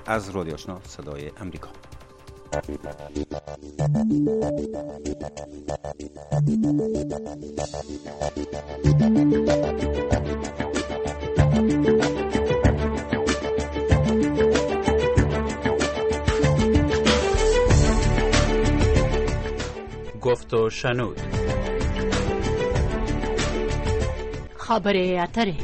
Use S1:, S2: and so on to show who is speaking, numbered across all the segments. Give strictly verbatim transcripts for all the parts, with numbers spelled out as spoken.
S1: از رادیو آشنا صدای امریکا.
S2: گفت و شنود.
S3: خبر اتره.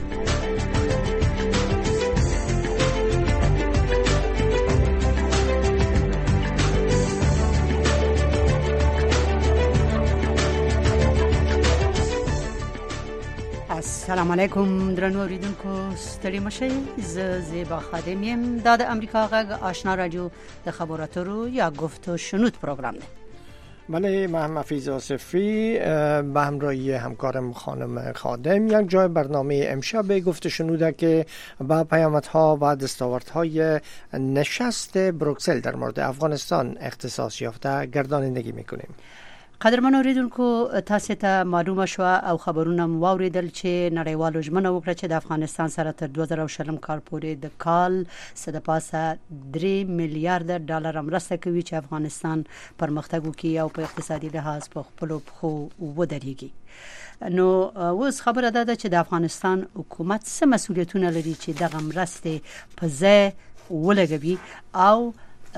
S3: السلام علیکم درنو اوریدونکو، ستړي مشئ. زه زیبا خادم یم. دا د امریکا غږ آشنا رادیو د خبرو اترو یا گفت و شنود پروگرام ده.
S4: بله، من حفیظ آصفی به همراهی همکارم خانم خادم یک جای برنامه امشب گفت و شنوده که با پیامدها و دستاوردهای نشست بروکسل در مورد افغانستان اختصاص یافته گردانندگی میکنیم.
S3: قدرمن اوریدونکو، تاسو ته معلومه شو او خبرونه مو اوریدل چې نړیوالو ژمنه وکړه چې د افغانستان سره تر دوه زره شلم کال پورې د کال څخه د پاسه درې میلیارډ ډالر مرسته کوي چې افغانستان پرمختګ وکړي او په اقتصادي لحاظ په خپل خو ودرېږي. نو اوس خبره ده چې د افغانستان حکومت څه مسولیتونه لري چې دغه مرسته په ځای ولګوي او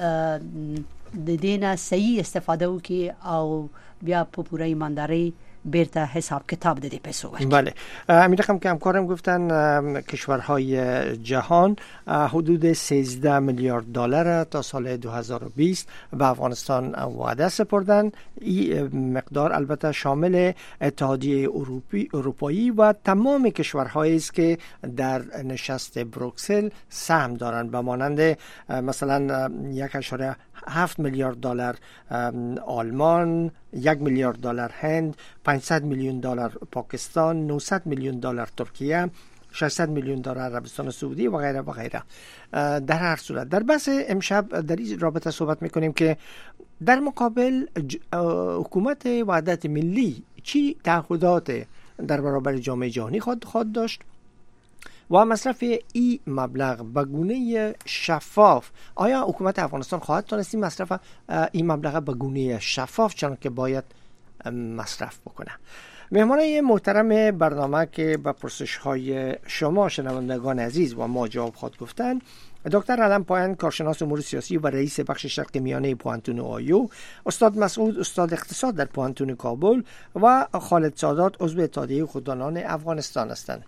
S3: د دینه صحیح استفاده وکړي او بیا په پوره ایمانداری بیرته حساب کتاب ده پیسو ورد.
S4: بله، همین رقم که همکارم گفتن کشورهای جهان حدود سیزده میلیارد دلار تا سال دو هزار و بیست به افغانستان وعده سپردن. این مقدار البته شامل اتحادیه اروپی اروپایی و تمام کشورهایی است که در نشست بروکسل سهم دارند، به مانند مثلا یک اشاره هفت میلیارد دلار آلمان، یک میلیارد دلار هند، پانصد میلیون دلار پاکستان، نهصد میلیون دلار ترکیه، ششصد میلیون دلار عربستان سعودی و غیره و غیره. در هر صورت در بحث امشب در این رابطه صحبت میکنیم که در مقابل حکومت وحدت ملی چی تعهدات در برابر جامعه جهانی خود خود داشت و مصرف این مبلغ به گونه شفاف. آیا حکومت افغانستان خواهد تونست این مصرف این مبلغ به گونه شفاف چون که باید مصرف بکنه؟ مهمانای محترم برنامه که به پرسش های شما شنوندگان عزیز و ما جواب خواهد گفتن، دکتر علم پایان، کارشناس امور سیاسی و رئیس بخش شرق میانه پوانتون آیو، استاد مسعود، استاد اقتصاد در پوانتون کابل و خالد سادات، عضو اتحادیه خوددانان افغانستان هستند.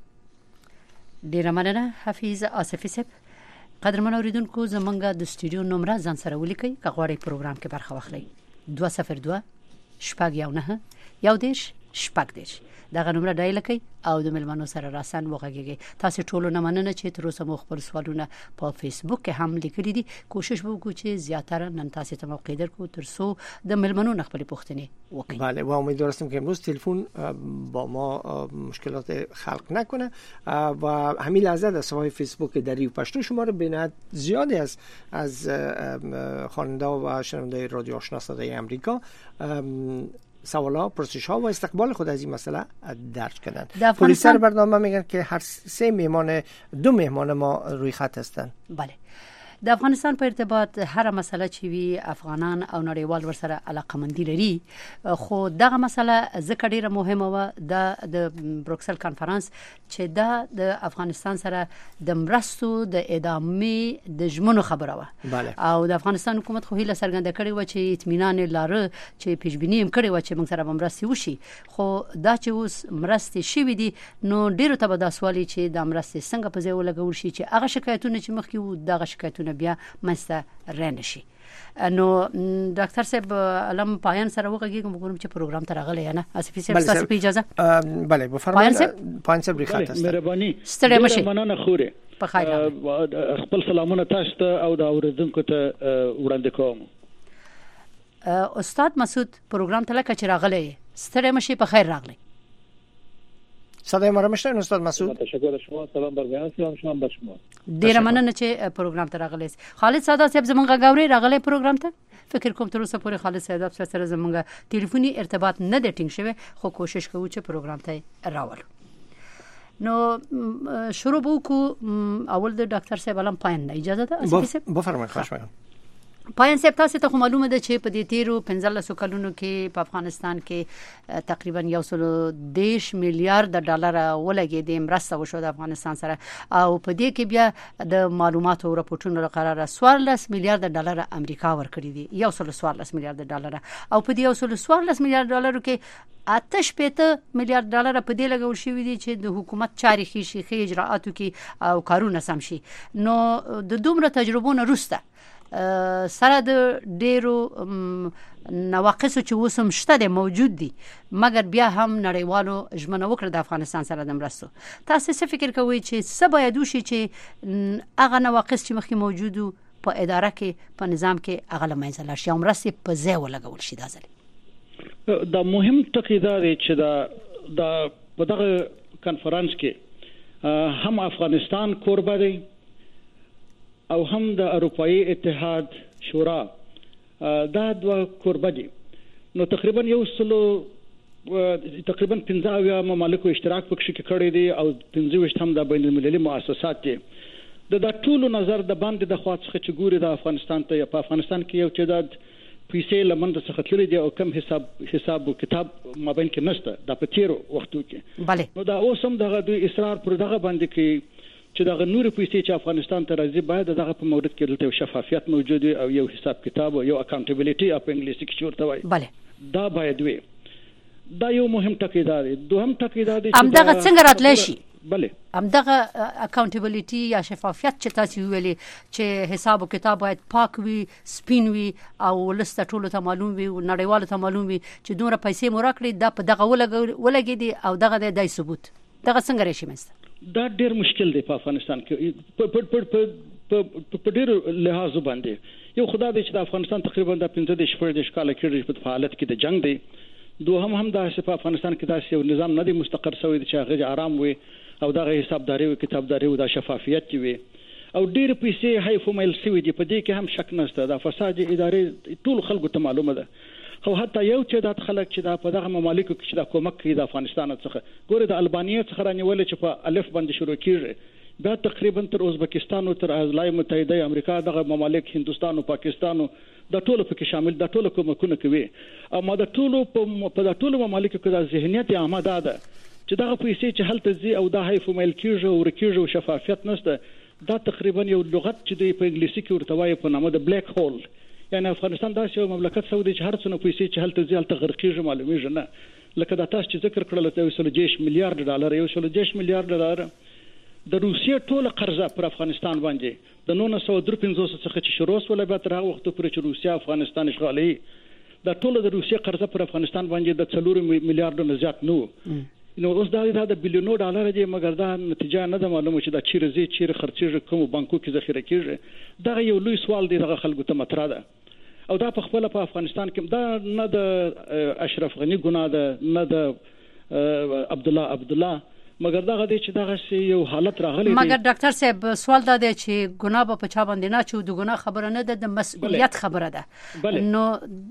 S3: ډیره مننه حفیظ آصفی صاحب. قدرمن اوریدونکو، زمونږ د استودیو نمبر ځان سره ولیکئ که غواړئ پروګرام کې برخه واخلئ. دوه صفر دوه شپږ یو نه یو دېرش شپږ دېرش. دغه نمبر ډایل کړئ او د ملمنو سره راسن وغږیږئ. تاسو ټول نه مننه چې تر اوسه مو خپل سوالونه په فیسبوک کې هم لیکلي دي. کوشش وکړو چې زیاتره نن تاسو ته موقع درکو تر څو د ملمنو نه خپل پوښتنې وکړي.
S4: بله، و امیدوار هستم که امروز تلفن با ما مشکلات خلق نکنه و همین لحظه در صفحه فیسبوک دری و پشتو شما رو بینید زیادی از از خواننده و شنونده رادیو آشنا صدای امریکا سوالا، پرسش ها و استقبال خود از این مسئله درج کردن. پلیسر برنامه میگن که هر سه مهمان دو مهمان ما روی خط هستن.
S3: بله، د افغانستان په ارتباط هر مسله چې وی افغانان او نړیوال ورسره علاقمندي لري، خو دغه مسله ځکه ډیره مهمه و د بروکسل کانفرنس چې دا د افغانستان سره د مرستو د ادامې د ژمنو خبره و. او د افغانستان حکومت خو هیله څرګنده کړې و چې اطمینان لاره چې پیشبینی هم کړې و چې موږ سره به مرستې وشي، خو دا چې اوس مرستې شوې دي نو ډیرو ته به دا سوالي چې دا مرستې څنګه په ځای ولګول شي چې هغه شکایتونه چې مخکې وو دغه شکایتونه بیا مسته رانه شي. نو ډاکټر صاحب علم پایان سره وګورم وګورم چې پروګرام تر غلې نه اسفي صاحب تاسو په اجازه.
S4: بله بفرمایئ. پایان صاحب ریخت است.
S5: مهرباني.
S3: ستړي مشه.
S5: مننه خوره.
S3: په خیر.
S5: خپل سلامونه تاسو ته او د اوریدونکو ته وړاندې کوم.
S3: استاد مسعود پروګرام ته لکه چې راغلی. ستړي مشه، په خیر راغلی.
S4: صدای ما را میشنوید استاد مسعود؟
S5: تشکر شما. سلام بر بیان، سلام شما بر شما.
S3: ډیر مننه چې پروګرام ته راغلی. خالد سادات صاحب زمونږ غاوري راغلی پروګرام ته. فکر کوم تر اوسه پورې خالد سادات سره زمونږ ټلیفوني ارتباط نه د ټینګ شوی، خو کوشش کوو چې پروګرام ته راوړو. نو شروع وکړو اول د ډاکټر صاحب علم پاین اجازه ده
S4: بفرمایئ خواهش می‌کنم.
S3: پاین صاحب تاسو ته معلومه ده چې په دې تیرو پنځلس کلونو کې په افغانستان کې تقریبا یو سل دیش میلیارډ ډالر ولګېدې مرسته وشو د افغانستان سره او په دې کې بیا د معلوماتو او راپورټونو لپاره سوارلس میلیارډ ډالر امریکا ورکړي دي یو سل سوارلس میلیارډ ډالر او په دې یو سل سوارلس میلیارډ ډالر کې آتش پېته میلیارډ ډالر په دې لګول شوی دي چې د حکومت چاري خي شي اجراءاتو کې او کارونه سم شي. نو د دومره تجربو نه وروسته سره د ډیرو نواقص چې وسم شته د موجود دي مګر بیا هم نړیوالو ژمنه وکړه د افغانستان سره د مرستو. تاسو څه فکر کوئ چې څه باید وشي چې هغه نواقص چې مخکې موجودو په اداره کې په نظام کې هغه له منځه لاړ شي او مرستې په ځای ولګول شي؟ دا ځل
S5: دا مهم ټکی دا دی چې دا د په دغه کانفرنس کې هم افغانستان کوربه دی او هم د اروپאי اتحاد شورا دا دوه کوربه دي. نو تقریبا یو سلو تقریبا پنځه اویا ممالکو اشتراک پکې کړی دی او پنځه وشت هم د بین المللي مؤسسات دي. د ټولو نظر د باندې د خوا څخه چې ګوري د افغانستان ته په افغانستان کې یو تعداد پیسې لمن د څخه تللي دي او کم حساب حساب او کتاب مابین کې نشته د پتیرو وختو کې.
S3: بله
S5: نو دا اوس هم دغه دوی اصرار پر دغه باندې کې چې دغه نور پیسې چې افغانستان ته راځي باید دغه په مورد کې دلته شفافیت موجود وي او یو حساب کتاب او یو اکاونټیبিলিټي په انګلیسي کې ورته وایي.
S3: بله
S5: دا باید وي. دا یو مهم ټکی دی. دوهم ټکی دی
S3: چې همدغه څنګه راتلی شي.
S5: بله
S3: همدغه اکاونټیبিলিټي یا شفافیت چې تاسو ویلي چې حساب او کتاب باید پاک وي سپین وي او لسته ټولو ته معلوم وي او نړیوالو ته معلوم وي چې دومره پیسې مو راکړي دا په دغه ولګېدي او دغه د ثبوت دغه څنګه راشي منځته؟
S5: دا ډیر مشکل دی په افغانستان کې په په په په ډیر لحاظ باندې. یو خدای دې چې د افغانستان تقریبا د پنځه د شپږ د ښکاله کې په حالت کې د جنگ دی. دوهم هم دا چې په افغانستان کې داسې یو نظام نه دی مستقر شوی چې هغه آرام وي او دغه حسابداري او کتابداري او د شفافیت وي او ډیر پیسې هاي فومایل سوي دي. په دې کې هم شک نشته د فساد ادارې ټول خلکو ته معلومه ده. خو حتی یو چې د خلک چې د په دغه ممالکو کې چې د کومک کوي د افغانستان څخه ګوره د البانیا څخه رانیول چې په الف باندې شروع کیږي بیا تقریبا تر ازبکستان او تر ایالات متحده امریکا دغه ممالک هندستان او پاکستان د ټولو پکې شامل د ټولو کومکونه کوي او ما د ټولو په د ټولو ممالکو کې د ذهنیت عامه ده چې دغه پیسې چې هلته زی او د هاي فومایل کیږي او رکیږي او شفافیت نشته دا تقریبا یو لغت چې دی په انګلیسي کې ورته وایي په نامه د بلیک هول. یعنی افغانستان داسې یو مملکت سعودي چې هر څونه پیسې چې هلته ځي هلته غرقېږي معلومیږي نه. لکه دا تاسو چې ذکر کړل یو سل دیش میلیارډ ډالر یو سل دیش میلیارډ ډالر د روسیې ټوله قرضه پر افغانستان باندې د نولس سوه درې پنځوس څخه چې شروع وسوله بیا تر هغه وخته پورې چې روسیا افغانستان اشغالوي دا ټوله د روسیې قرضه پر افغانستان باندې د څلور میلیارډ نه زیات نه و. نو اوس دا د بلیونو ډالر دی مګر دا نتیجه نه ده معلومه چې دا چیرې زی چیرې خرڅېږي کوم بانکو کې ذخیره کېږي. دا یو لوی سوال دی دغه خلکو ته مطرح ده او دا په خپل په افغانستان کې دا نه د اشرف غنی ګناه ده نه د عبد الله عبد الله مګر دا غدي چې دا یو حالت راغلی دی.
S3: مګر ډاکټر صاحب سوال دا دی چې ګناه په چا باندې نه چې د ګناه خبره نه ده د مسؤلیت خبره ده. نو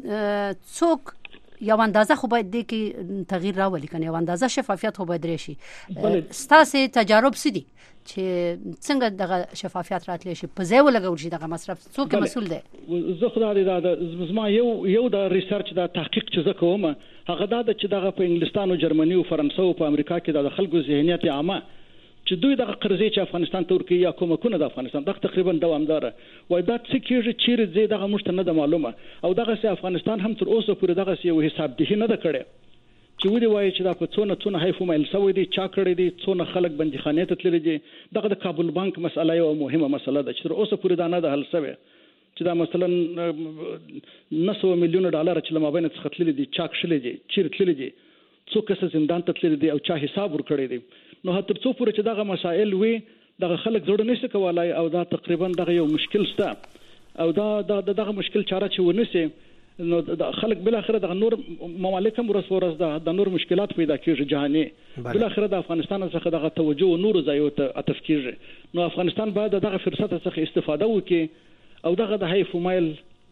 S3: څوک یو اندازه خو باید د کې تغییر راولي کنه یو اندازه شفافیت خو باید راشي. ستاسو تجارب سدي چې څنګه دغه شفافیت راتلی شي په ځای ولګول شي دغه مصرف څوک مسول دی؟
S5: زه خدای دا زما یو یو د ریسرچ د تحقیق چې زه کوم هغه دا چې دغه په انګلستان او جرمني او فرانسه او په امریکا کې د خلکو ذهنیت عامه چې دوی دغه قرضې چې افغانستان ته ورکوي یا کومکونه د افغانستان دغه تقریبا دوامداره وای دا څه کېږي چیرې ځي دغه موږ ته نه ده معلومه او دغه سي افغانستان هم تر اوسه پورې دغه یو حساب دهي نه ده کړی چې ودی وایي چې دا په څونه څونه هاي فومایل سوي دي چا کړی دي څونه خلک بندیخانې ته تللي دي. دغه د کابل بانک مسله یو مهمه مسله ده چې تر اوسه پورې دا نه ده حل شوی چې دا مثلا نسو میلیون ډالر چې لمابین څخه تللي دي چا کښلي دي چیرې تللي دي څوک څه زندان ته تللي دي او چا حساب ورکړی دي. نو هتر څو پورې چې دغه مسائل وي دغه خلک جوړ نشي کولای او دا تقریبا دغه یو مشکل شته او دا دغه مشکل چاره چې ونسي نو د خلک بل اخر د نور ممالک هم ورس ورس د نور مشکلات پیدا کیږي جهاني بل اخر د افغانستان څخه دغه توجه نور ځایو ته اتف کیږي. نو افغانستان باید دغه فرصت څخه استفاده وکړي او دغه د هاي فومایل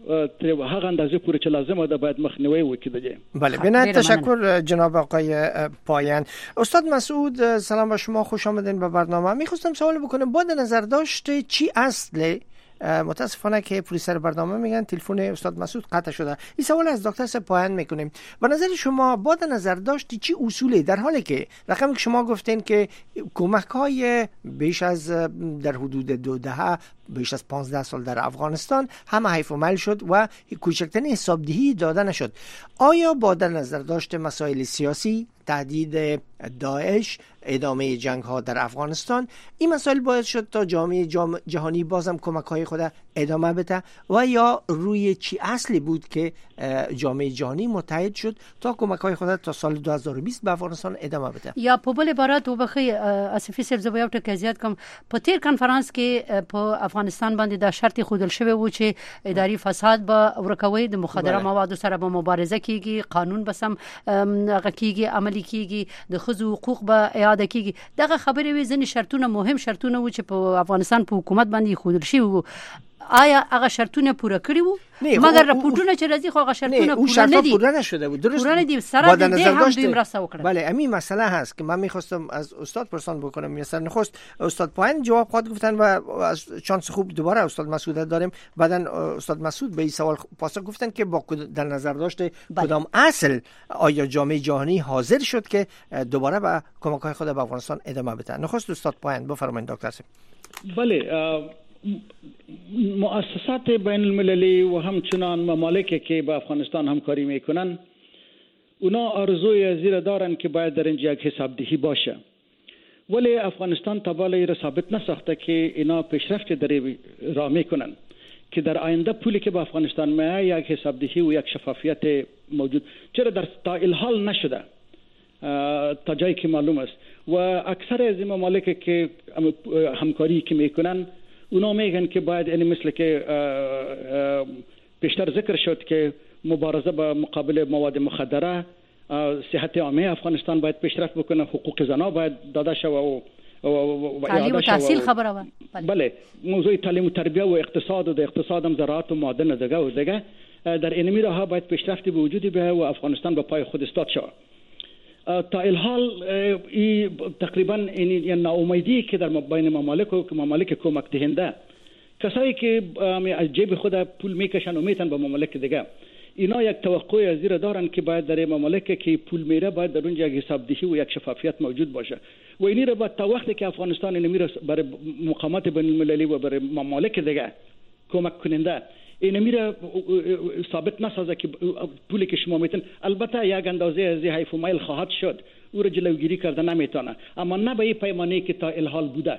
S5: تر هغه اندازه پورې چې لازمه ده باید مخنیوي وکړي.
S4: بله بنت تشکر جناب آقای پایان. استاد مسعود سلام با شما، خوش آمدین به برنامه. میخواستم سوال بکنم، با نظر داشته چی اصله؟ متاسفانه که پلیسر برنامه میگن تلفن استاد مسعود قطع شده. این سوال از دکتر سپاهان میکنیم. به نظر شما با نظر داشتی چی اصولی، در حالی که رقمی که شما گفتین که کمک های بیش از در حدود دو دهه بیش از پانزده سال در افغانستان همه حیف و مل شد و کوچکترین حسابدهی داده نشد، آیا با در نظر داشت مسائل سیاسی، تهدید داعش، ادامه جنگ ها در افغانستان، این مسائل باعث شد تا جامعه جهانی بازم کمک های خود ادامه بده و یا روی چی اصلی بود که جامعه جهانی متحد شد تا کمک های خود تا سال دو هزار و بیست به افغانستان ادامه بده؟ یا
S3: په بل عبارت وبخي اسفي صاحب زبیو ټکه زیات کوم په تیر کانفرنس کې په افغانستان باندې دا شرط خودل شوی و چې اداري فساد به ورکوي، د مخدره موادو سره به مبارزه کیږي، قانون به سم غکیږي، عملی کیږي، د خزو حقوق به اعاده کیږي. دغه خبرې وي ځنې شرطونه مهم شرطونه و چې په افغانستان په حکومت باندې خودل شوی وو. آیا هغه شرطونه پوره کړی وو؟ مګر راپورټونه چې راځي خو هغه شرطونه پوره نه دي.
S4: پوره نشده بود. درست
S3: پوره نه دي. سره دې هم دوی مرسته وکړه.
S4: بله همین مسئله هست که من میخواستم از استاد پرسان بکنم. مثلا نخست استاد پایان جواب خود گفتن و از شانس خوب دوباره استاد مسعود داریم. بعدن استاد مسعود به این سوال پاسخ گفتن که با در نظر داشته کدام اصل آیا جامعه جهانی حاضر شد که دوباره با کمک‌های خود به افغانستان ادامه بده. نخست استاد پایان بفرمایید دکتر صاحب.
S5: بله مؤسسات بین المللی و همچنان ممالکی که با افغانستان همکاری میکنن اونا آرزوی زیر دارن که باید در اینجا یک حسابدهی باشه، ولی افغانستان تا بالای را ثابت نساخته که اینا پیشرفت در راه میکنن که در آینده پولی که با افغانستان میاد یک حسابدهی و یک شفافیت موجود چرا در تا الحال نشده تا جایی که معلوم است. و اکثر از این ممالک که همکاری که میکنن اونا میگن که باید یعنی مثل که پیشتر ذکر شد که مبارزه با مقابل مواد مخدره، صحت عامه افغانستان باید پیشرفت بکنه، حقوق زنان باید داده شود و
S3: تعلیم و تحصیل خبره و
S5: بله موضوع تعلیم و تربیه و اقتصاد و د اقتصاد هم زراعت و معدن دغه و دغه در اینمی راه باید پیشرفت به وجود بیاید و افغانستان به پای خود استاد شود. تا الحال تقریبا این ناامیدی که در بین ممالک و ممالک کمک دهنده، کسایی که از جیب خود پول میکشن و میتن به ممالک دیگه، اینا یک توقع زیر دارن که باید در ممالک که پول میره باید در اونجا یک حسابدهی و یک شفافیت موجود باشه و اینی رو بعد تا وقتی که افغانستان اینو میره برای مقامات بین المللی و برای ممالک دیگه کمک کننده این میره ثابت نسازه که پولی که شما میتن، البته یک اندازه از حیف و میل خواهد شد او را جلوگیری کرده نمیتونه، اما نه به این پیمانه که تا الحال بوده.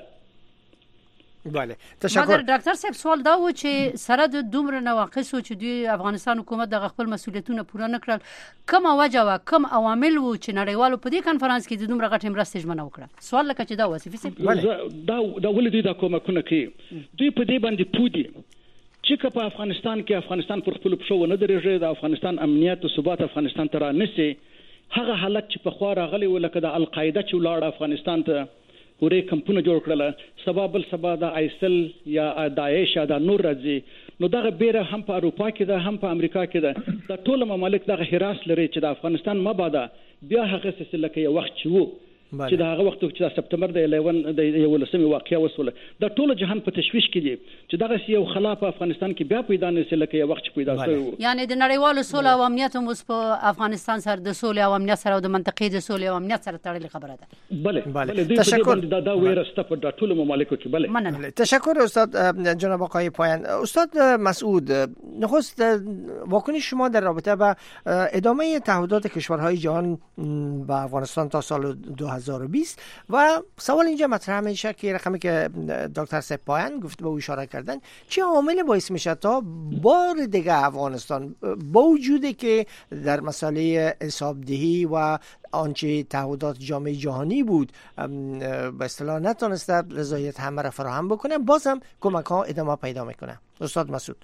S4: بله تشکر.
S3: مگر ډاکټر صاحب سوال دا و چې سره د دومره نواقص و چې دوی افغانستان حکومت د خپل مسولیتونه پوره نه کړل، کوم وجه و کوم عوامل و چې نړیوالو په دې کانفرنس کې د دومره غټ مرسته ژمنه وکړه؟ سوال لکه چې دا وصفي صاحب
S5: دا دا ولې دوی دا کومکونه کوي؟ دوی په دې باندې پودي چې په افغانستان کې افغانستان پر خپل پښو نه درېږي، د افغانستان امنیت او ثبات افغانستان ته رانسي، هغه حالت چې په خوا راغلی و لکه د القاعده چې ولاړ افغانستان ته ورې کمپونه جوړ کړل، سبا بل سبا د آیسل یا داعش یا د نور راځي، نو دغه بیره هم په اروپا کې ده هم په امریکا کې ده، د ټول ممالک دغه حراس لري چې د افغانستان مبادا بیا هغه سلسله کې یو وخت وو چې دا هغه وخت چې د سپتمبر د یوولسمې د یوولسمې واقعیا وسوله د ټول جهان په تشویش کې دي چې دغه یو خلا په افغانستان کې بیا پیدا نه سي لکه یو وخت پیدا شوی،
S3: یعنی د نړیوالو سولې او امنیت هم اوس په افغانستان سره د سولې او امنیت سره او د منطقې د سولې او امنیت سره تړلې خبره ده.
S5: بله بله تشکر. دا دا ویرسته په ټول ممالکو کې. بله
S3: مننه.
S4: تشکر استاد جناب آقای پایان. استاد مسعود، نخست واکنش شما در رابطه با ادامه تعهدات کشورهای جهان با افغانستان تا سال دو هزار و بیست و سوال اینجا مطرح میشه که رقمی که دکتر سپاهان گفت به او اشاره کردن، چه عامل باعث میشه تا بار دیگه افغانستان با وجودی که در مسئله حسابدهی و آنچه تعهدات جامعه جهانی بود به اصطلاح نتونسته رضایت همه را فراهم بکنه، بازم کمک ها ادامه پیدا میکنه؟ استاد مسعود.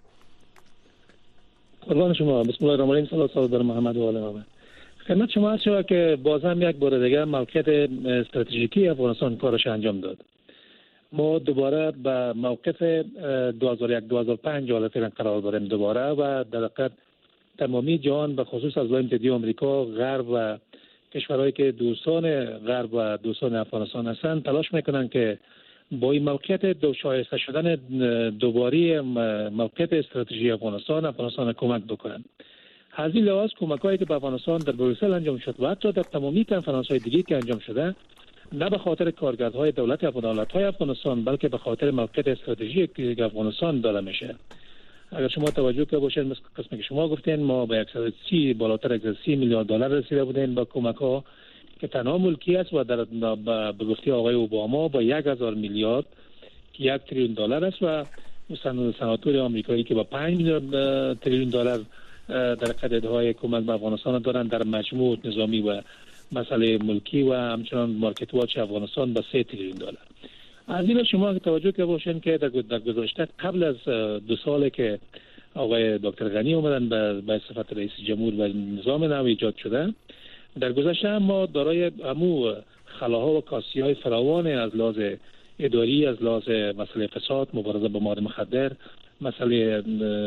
S6: قربان شما. بسم الله الرحمن الرحیم. صلی الله علی محمد و آل محمد. خدمت شما هست که باز هم یک بار دیگه موقعیت استراتژیکی افغانستان کارش انجام داد ما دوباره به موقف دو هزار و یک دو هزار و پنج حالا فعلا قرار داریم دوباره و در حقیقت تمامی جهان به خصوص از لای متحده آمریکا، غرب و کشورهایی که دوستان غرب و دوستان افغانستان هستند تلاش میکنن که با این موقعیت دو شایسته شدن دوباره موقعیت استراتژی افغانستان افغانستان کمک بکنن. از این لحاظ کمک‌هایی که به افغانستان در بروکسل انجام شد و حتی در تمامی کنفرانس‌های دیگه که انجام شده، نه به خاطر کارکردهای دولت و دولت‌های افغانستان بلکه به خاطر موقعیت استراتژیکی که افغانستان داره میشه. اگر شما توجه کنید باشید مثل قسمی که شما گفتین ما به صد و سی بالاتر از سی میلیارد دلار رسیده بودیم با کمک‌ها که تنها ملکی است و در به گفته آقای اوباما با یک هزار میلیارد که یک تریلیون دلار است و سناتور آمریکایی که با پنج میلیارد تریلیون دلار در قدرت‌های کمک به افغانستان دارن در مجموع نظامی و مسئله ملکی و همچنان مارکت واچ افغانستان با سه تریلیون دلار. از این شما توجه که باشین که در گذشته قبل از دو سال که آقای دکتر غنی اومدن به به صفت رئیس جمهور و نظام نو ایجاد شده، در گذشته ما دارای همو خلاها و کاسی‌های فراوان از لحاظ اداری، از لحاظ مسئله فساد، مبارزه با مواد مخدر، مسئله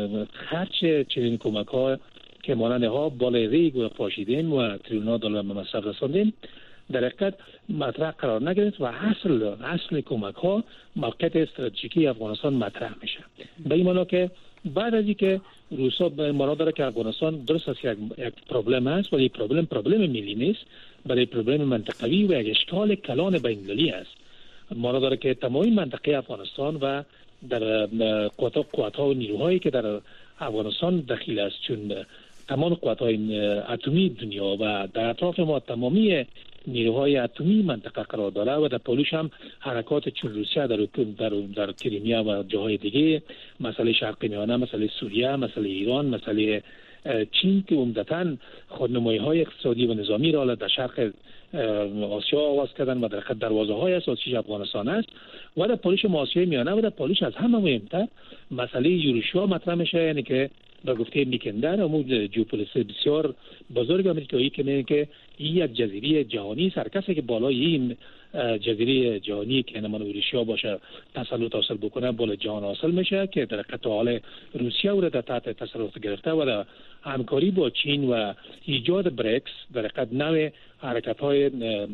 S6: خرج چنین کمک‌ها که مانند ها بالای ریگ و پاشیدین و تریلیون دلار به مصرف رساندین در حقیقت مطرح قرار نگرفت و اصل اصل کمک‌ها موقعیت استراتژیکی افغانستان مطرح میشه. به این معنی که بعد از اینکه روسا به معنا داره که افغانستان درست است یک یک پروبلم است ولی پروبلم پروبلم ملی نیست، برای پروبلم منطقوی و یک اشکال کلان بین‌المللی است. معنا داره که تمامی منطقه افغانستان و در قوات قوات‌ها و نیروهایی که در افغانستان دخیل است، چون تمام قوات‌های اتمی دنیا و در اطراف ما تمامی نیروهای اتمی منطقه قرار داره و در پولش هم حرکات چون روسیه در در در کریمیا و جاهای دیگه، مسئله شرق میانه، مسئله سوریه، مسئله ایران، مسئله چین که عمدتاً خودنمایی‌های اقتصادی و نظامی را در شرق آسیا آغاز کردن و در خط دروازه‌های اساسی افغانستان است و در پولش آسیای میانه و در پولش از همه مهمتر مسئله یوروشیا مطرح میشه، یعنی که به گفته میکندر امود جیوپولیس بسیار بزرگ آمریکایی که میگه که این یک جزیره جهانی سرکسه که بالای این جزیره جهانی که نمان یوروشیا باشه تسلط حاصل بکنه بالا جهان حاصل میشه که در حقیقت حال روسیه او را در تحت تسلط گرفته و در همکاری با چین و ایجاد بریکس در حقیقت نوع حرکت‌های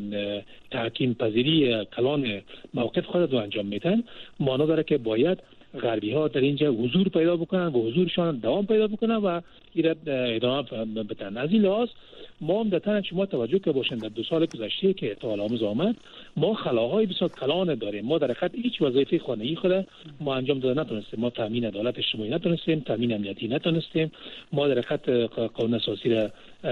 S6: تحکیم پذیری کلان موقف خود رو انجام میدن. معنا داره که باید غربی ها در اینجا حضور پیدا بکنن و حضورشان دوام پیدا بکنن و این ادامه بدن. از این لحاظ ما هم در شما توجه که باشن در دو سال گذشته که تا حالا آموز آمد ما خلاهای بسیار کلان داریم. ما در حقیقت هیچ وظیفه خانگی خود ما انجام داده نتونستیم. ما تامین عدالت اجتماعی نتونستیم، تامین امنیتی نتونستیم، ما در حقیقت قانون اساسی را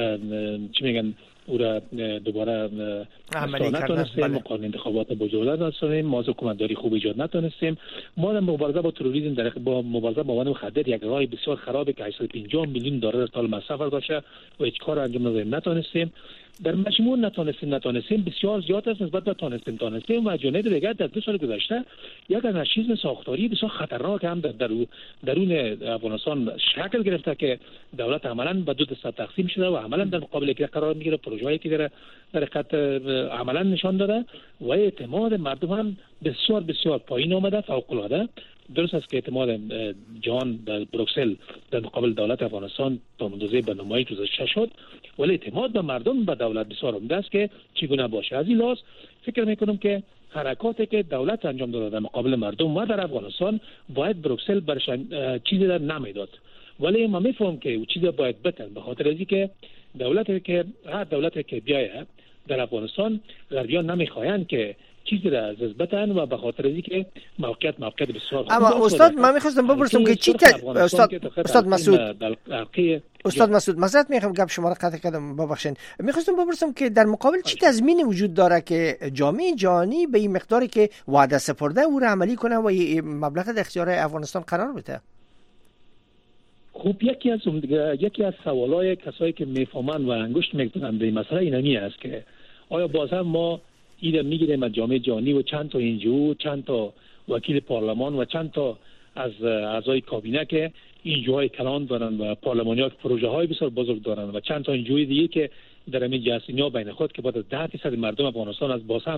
S6: چی میگن او را دوباره عملی نتونستیم، قانون انتخابات بزرگ نتونستیم، ما حکومتداری خوب ایجاد نتونستیم، ما در مبارزه با تروریسم در با مبارزه با مواد مخدر یک راه بسیار خرابی که هشتصد و پنجاه میلیون دلار سال مصرف داشته و هیچ کار انجام ندادیم نتونستیم. در مجموع نتونستیم نتونستیم بسیار زیاد است نسبت به تونستیم تونستیم و جنید دیگر در دو سال گذشته یک انارشیسم ساختاری بسیار خطرناک هم در درون افغانستان شکل گرفته که دولت عملاً به دو دسته تقسیم شده و عملاً در مقابل یک قرار میگیره، پروژه‌ای که در حقیقت عملاً نشان داده و اعتماد مردم هم بسیار بسیار پایین آمده، فوق‌العاده. درست است که اعتماد جهان در بروکسل در مقابل دولت افغانستان تا اندازه به نمایی گذاشته شد، ولی اعتماد به مردم به دولت بسیار عمده است که چگونه باشه. از این لحاظ فکر میکنم که حرکاتی که دولت انجام داده در مقابل مردم و در افغانستان باید بروکسل برش چیزی در نمیداد، ولی ما میفهمم که او چیزی باید بتن به خاطر اینکه که دولتی که هر دولتی که بیایه در افغانستان غربیان نمیخواین که چیزی را از بتن و به خاطر اینکه موقعیت موقعیت بسیار
S4: اما استاد من می‌خواستم بپرسم که چی ت... استاد استاد مسعود استاد مسعود معذرت میخوام گپ شما را قطع کردم ببخشید. می‌خواستم بپرسم که در مقابل چی تضمینی وجود داره که جامعه جهانی به این مقداری که وعده سپرده او را عملی کنه و مبلغ در اختیار افغانستان قرار بده؟
S6: خب یکی از یکی از سوالای کسایی که میفهمن و انگشت می‌زنن به این مسئله اینمی است که آیا باز هم ما ایده میگیریم از جامعه جهانی و چند تا انجیو، چند تا وکیل پارلمان و چند تا از اعضای کابینه که انجیوهای کلان دارن و پارلمانی‌ها که پروژه های بسیار بزرگ دارن و چند تا انجیوی دیگه که در همین جاسینیا بین خود که بعد از ده درصد مردم افغانستان از باز هم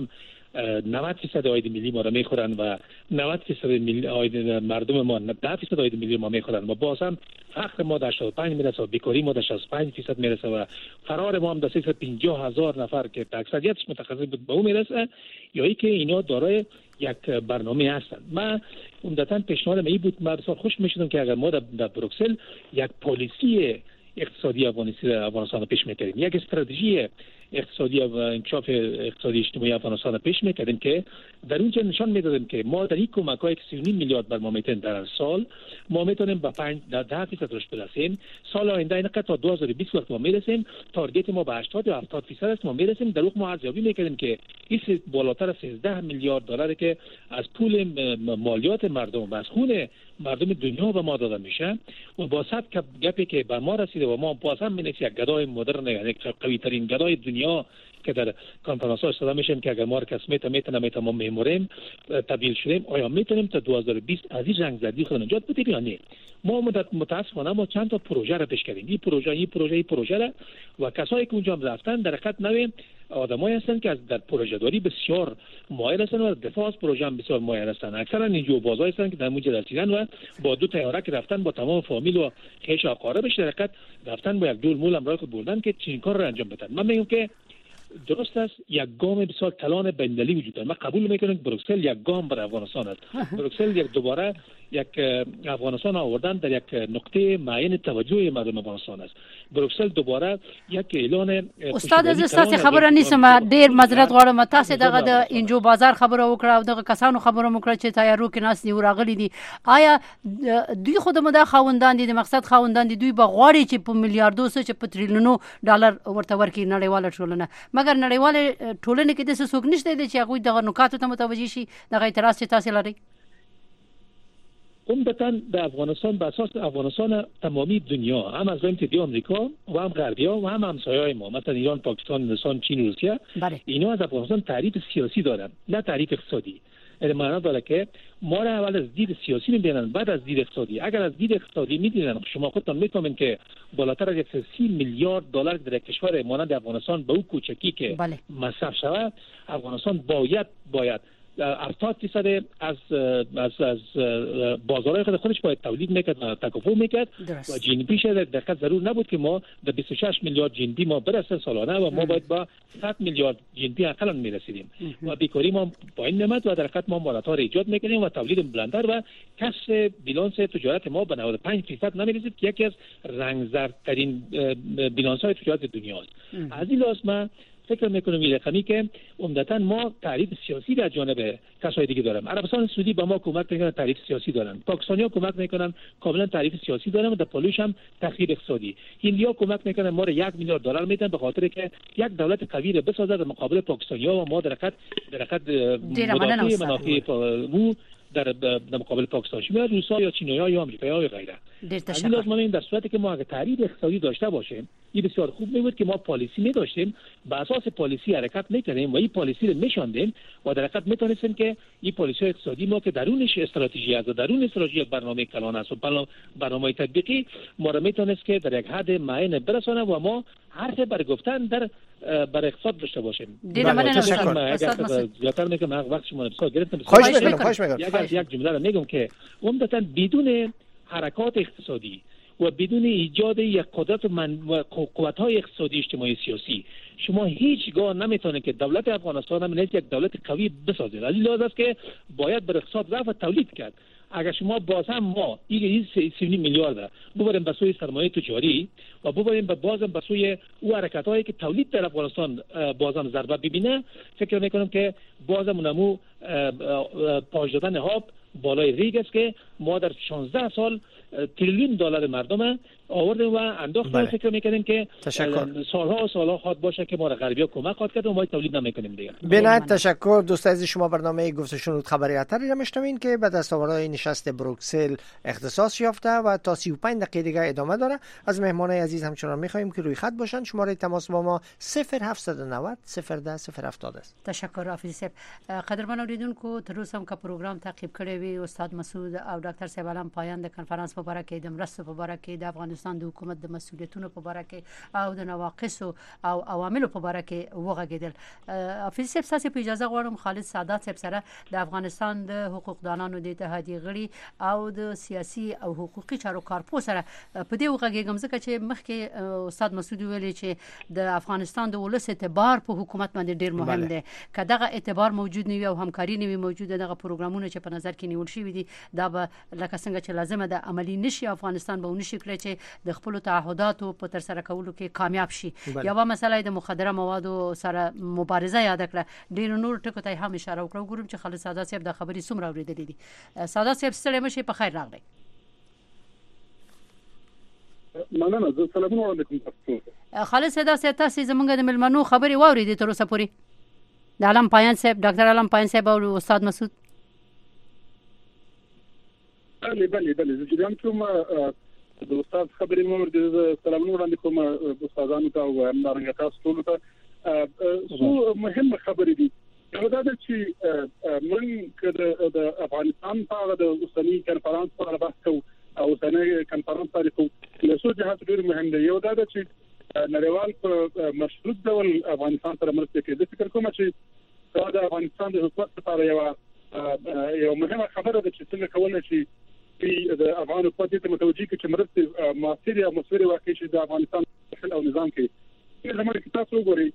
S6: نود درصد عاید ملی ما را میخورن و نود درصد عاید مردم ما ده درصد عاید ملی ما میخورن و باز هم فقر ما در هشتاد و پنج میرسه و بیکاری ما در شصت و پنج درصد میرسه و فرار ما هم در سیصد و پنجاه هزار نفر که اکثریتش متخصص بود به اون میرسه، یا ای که اینا دارای یک برنامه هستند. من عمدتاً پیشنهادم این بود، من بسیار خوش میشدم که اگر ما در, در بروکسل یک پالیسی اقتصادی افغانستان پیش میکردیم، یک استراتژی اقتصادی و انکشاف اقتصادی اجتماعی افغانستان پیش میکردیم که در اونجا نشان میدادیم که ما در این کمک‌های که سی و نیم میلیارد بر ما میتونیم در سال ما میتونیم به پنج ده درصد رشد برسیم. سال آینده این تا دو هزار و بیست وقت ما میرسیم، تارگت ما به هشتاد تا هفتاد درصد است ما میرسیم. در واقع ما ارزیابی میکردیم که این بالاتر از سیزده میلیارد دلار که از پول مالیات مردم و از خون مردم دنیا به ما داده میشه و با صد گپی که به ما رسیده و ما باز هم می‌نویسیم یک گدای مدرن، یک قوی ترین گدای دنیا که در کنفرانس ها استفاده میشیم که اگر ما را کس میتونه میتونه میتونه ما میموریم تبدیل شدیم، آیا میتونیم تا دو هزار و بیست از این رنگ زدی خود نجات بدیم یا نه؟ ما متاسفانه ما چند تا پروژه را پیش کردیم، این پروژه این پروژه این پروژه را و کسایی که اونجا رفتن در حقیقت نوی آدمایی هستن که از در پروژه داری بسیار ماهر هستن و دفاع از پروژه هم بسیار ماهر هستن. اکثرا اینجا بازای هستن که در اونجا رسیدن و با دو طیاره که رفتن با تمام فامیل و خیش اقاربش در حقیقت رفتن با یک دول مول امرای خود بردن که چنین کار را انجام بدن. من میگم که درست است یک گام بسیار کلان بین‌المللی وجود دارد. من قبول میکنم که بروکسل یک گام بر افغانستان است. بروکسل یک دوباره یک افغانستان آوردن در یک نقطه معین توجه مردم افغانستان است. بروکسل دوباره یک اعلان
S3: استاد از استاد خبره نیستم، ډیر معذرت غواړم، تاسو دغه د انجو بازار خبره وکړه او دغه کسانو خبره وکړه چې تیارو کې ناس دی راغلي دي. آیا دوی خود مده خاوندان دي، د مقصد خاوندان دي، دوی به غواړي چې په میلیارډو څه چې په تریلیونو ډالر ورته ورکړي نړیواله ټولنه، مګر نړیواله ټولنه کې د څه څوک نشته دي چې هغه دغه نکاتو ته متوجه شي. دغه اعتراض چې تاسو لري
S6: عمدتاً به افغانستان به اساس افغانستان تمامی دنیا، هم از اتحادیه آمریکا و هم غربی‌ها و هم همسایه‌های ما مثلا ایران، پاکستان، هندوستان، چین و روسیه، اینا از افغانستان تعریف سیاسی دارن نه تعریف اقتصادی. این معنی داره که ما را اول از دید سیاسی می‌بینن بعد از دید اقتصادی. اگر از دید اقتصادی می‌دیدن شما خودتان می‌فهمید که بالاتر از صد و سی میلیارد دلار در کشور مانند افغانستان به او کوچکی که بله. مصرف شود، افغانستان باید باید هفتاد درصد از از از بازارهای خود خودش باید تولید میکرد و تکافؤ میکرد و جی ان پی ش دقیق ضرور نبود که ما به بیست و شش میلیارد جی ان پی ما برسه سالانه و ما باید با صد میلیارد جی ان پی اقلا میرسیدیم و بیکاری ما پایین نمد و در حقیقت ما مالاتار ایجاد میکنیم و تولید بلندتر و کسر بیلانس تجارت ما به نود و پنج درصد نمیرسید که یکی از رنگزردترین بیلانس های تجارت دنیاست. از این لحاظ ما فکر میکنم این رقمی که عمدتاً ما تعریف سیاسی در جانب کسای دیگه داریم. عربستان سعودی با ما کمک میکنن، تعریف سیاسی دارن. پاکستانی‌ها کمک میکنن، کاملا تعریف سیاسی دارن و در پالوش هم تخریب اقتصادی. هندی‌ها کمک میکنن، ما رو یک میلیارد دلار میدن به خاطر که یک دولت قوی رو بسازه در مقابل پاکستانی‌ها و ما در حقیقت در حقیقت مدافع منافع مو در در مقابل پاکستان شما روسا یا چینی‌ها یا آمریکایی‌ها یا غیره. از این لازم این در صورتی که ما اگه تعریف اقتصادی داشته باشیم، این بسیار خوب میبود که ما پالیسی می داشتیم، به اساس پالیسی حرکت میکنیم و این پالیسی رو میشاندیم و در حقیقت میتونستیم که این پالیسی اقتصادی ما که درونش استراتژی است و درون استراتژی برنامه کلان است و برنامه تطبیقی ما رو میتونست که در یک حد معین برسانه و ما حرف بر گفتن در بر اقتصاد داشته باشیم.
S3: دیدم من
S6: اگر زیادتر میگم وقت شما بسیار گرفتم.
S4: خواهش میکنم خواهش میکنم
S6: یک یک جمله رو میگم که عمدتاً بدون حرکات اقتصادی و بدون ایجاد یک قدرت و قوت‌های اقتصادی اجتماعی سیاسی شما هیچگاه نمیتونید که دولت افغانستان هم یک دولت قوی بسازید. از این لحاظ است که باید بر اقتصاد رفت و تولید کرد. اگر شما باز هم ما این سی و نیم میلیارد ببریم به سوی سرمایه تجاری و ببریم به بازم به سوی او حرکت‌هایی که تولید در افغانستان بازم ضربه ببینه، فکر میکنم که بازم اونمو پاش دادن آب بالای ریگ است که ما در شانزده سال تریلیون دلار مردم آوردیم و انداختیم. بله. فکر میکنیم که تشکر. سالها و سالها خواد باشه که ما را غربی‌ها کمک خواهد کرد و ما تولید نمیکنیم دیگه.
S4: بنهایت تشکر دوست عزیز. شما برنامه گفت و شنود خبری اتری را میشنوین که به دستاوردهای نشست بروکسل اختصاص یافته و تا سی و پنج دقیقه دیگه ادامه داره. از مهمانای عزیز همچنان میخواهیم که روی خط باشن. شماره تماس با ما صفر هفت نه صفر صفر ده صفر هفتاد است.
S3: تشکر حافظ صاحب. قدرمن اوریدونکو تر اوسه هم که پروګرام تعقیب کړی وي استاد مسعود او ډاکټر صاحب علم پایان د کنفرانس په اړه کې د مرستو په اړه کې د افغانستان افغانستان د حکومت د مسولیتونو په اړه کې او د نواقص او عواملو په اړه کې وغږیدل. حافظ صاحب تاسو په اجازه غواړم خالد سادات صاحب سره د افغانستان د حقوقدانانو د اتحادیې غړي او د سیاسي او حقوقي چارو کارپو سره په دې وغږیږم ځکه چې مخکې استاد مسعود ویلي چې د افغانستان د ولس اعتبار په حکومت باندې ډیر مهم دی. که دغه اعتبار موجود نه وي او همکاري نه وي موجوده دغه پروګرامونه چې په نظر کې نیول شوي دي دا به لکه څنګه چې لازمه ده عملی نشي. افغانستان به ونشي کړی چې د خپل تعهداتو په تر سره کولو کې کامیاب شي. یوه مسله د مخدره موادو سره مبارزه یاد کړه. ډیر نور ټکو ته هم اشاره وکړو. ګورم چې خالد سادات صاحب د خبرې څومره اوریدلې دي. سادات صاحب ستړي مشي په خیر راغلی.
S7: مننه. السلام علیکم تاسو.
S3: خالد سادات صاحب تاسو زمونږ د ملمنو خبرې واوریدې تر اوسه پورې د علم پایان صاحب ډاکټر علم پایان صاحب او استاد مسعود؟
S7: بله بله بله زه جریان کوم د استاد خبرې مو ورته سلامونه وړاندې کوم استادانو ته او همدارنګه تاسو ټول ته. څو مهمه خبرې دي. یو دا ده چې موږ د افغانستان په اړه د اوسني کنفرانس په اړه بحث کوو او اوسنی کنفرانس تاریخ له څو جهات ډېر مهم دی. یو دا ده چې نړیوال په مشروط ډول افغانستان سره مرسته کوي. زه فکر کوم چې دا د افغانستان د حکومت لپاره یو یو مهمه خبره ده چې څنګه کولای شي چې د افغان حکومت ته متوجي کړي چې مرستې مؤثره او مثمره واقع شي د افغانستان داخل او نظام کې. زموږ کې تاسو وګورئ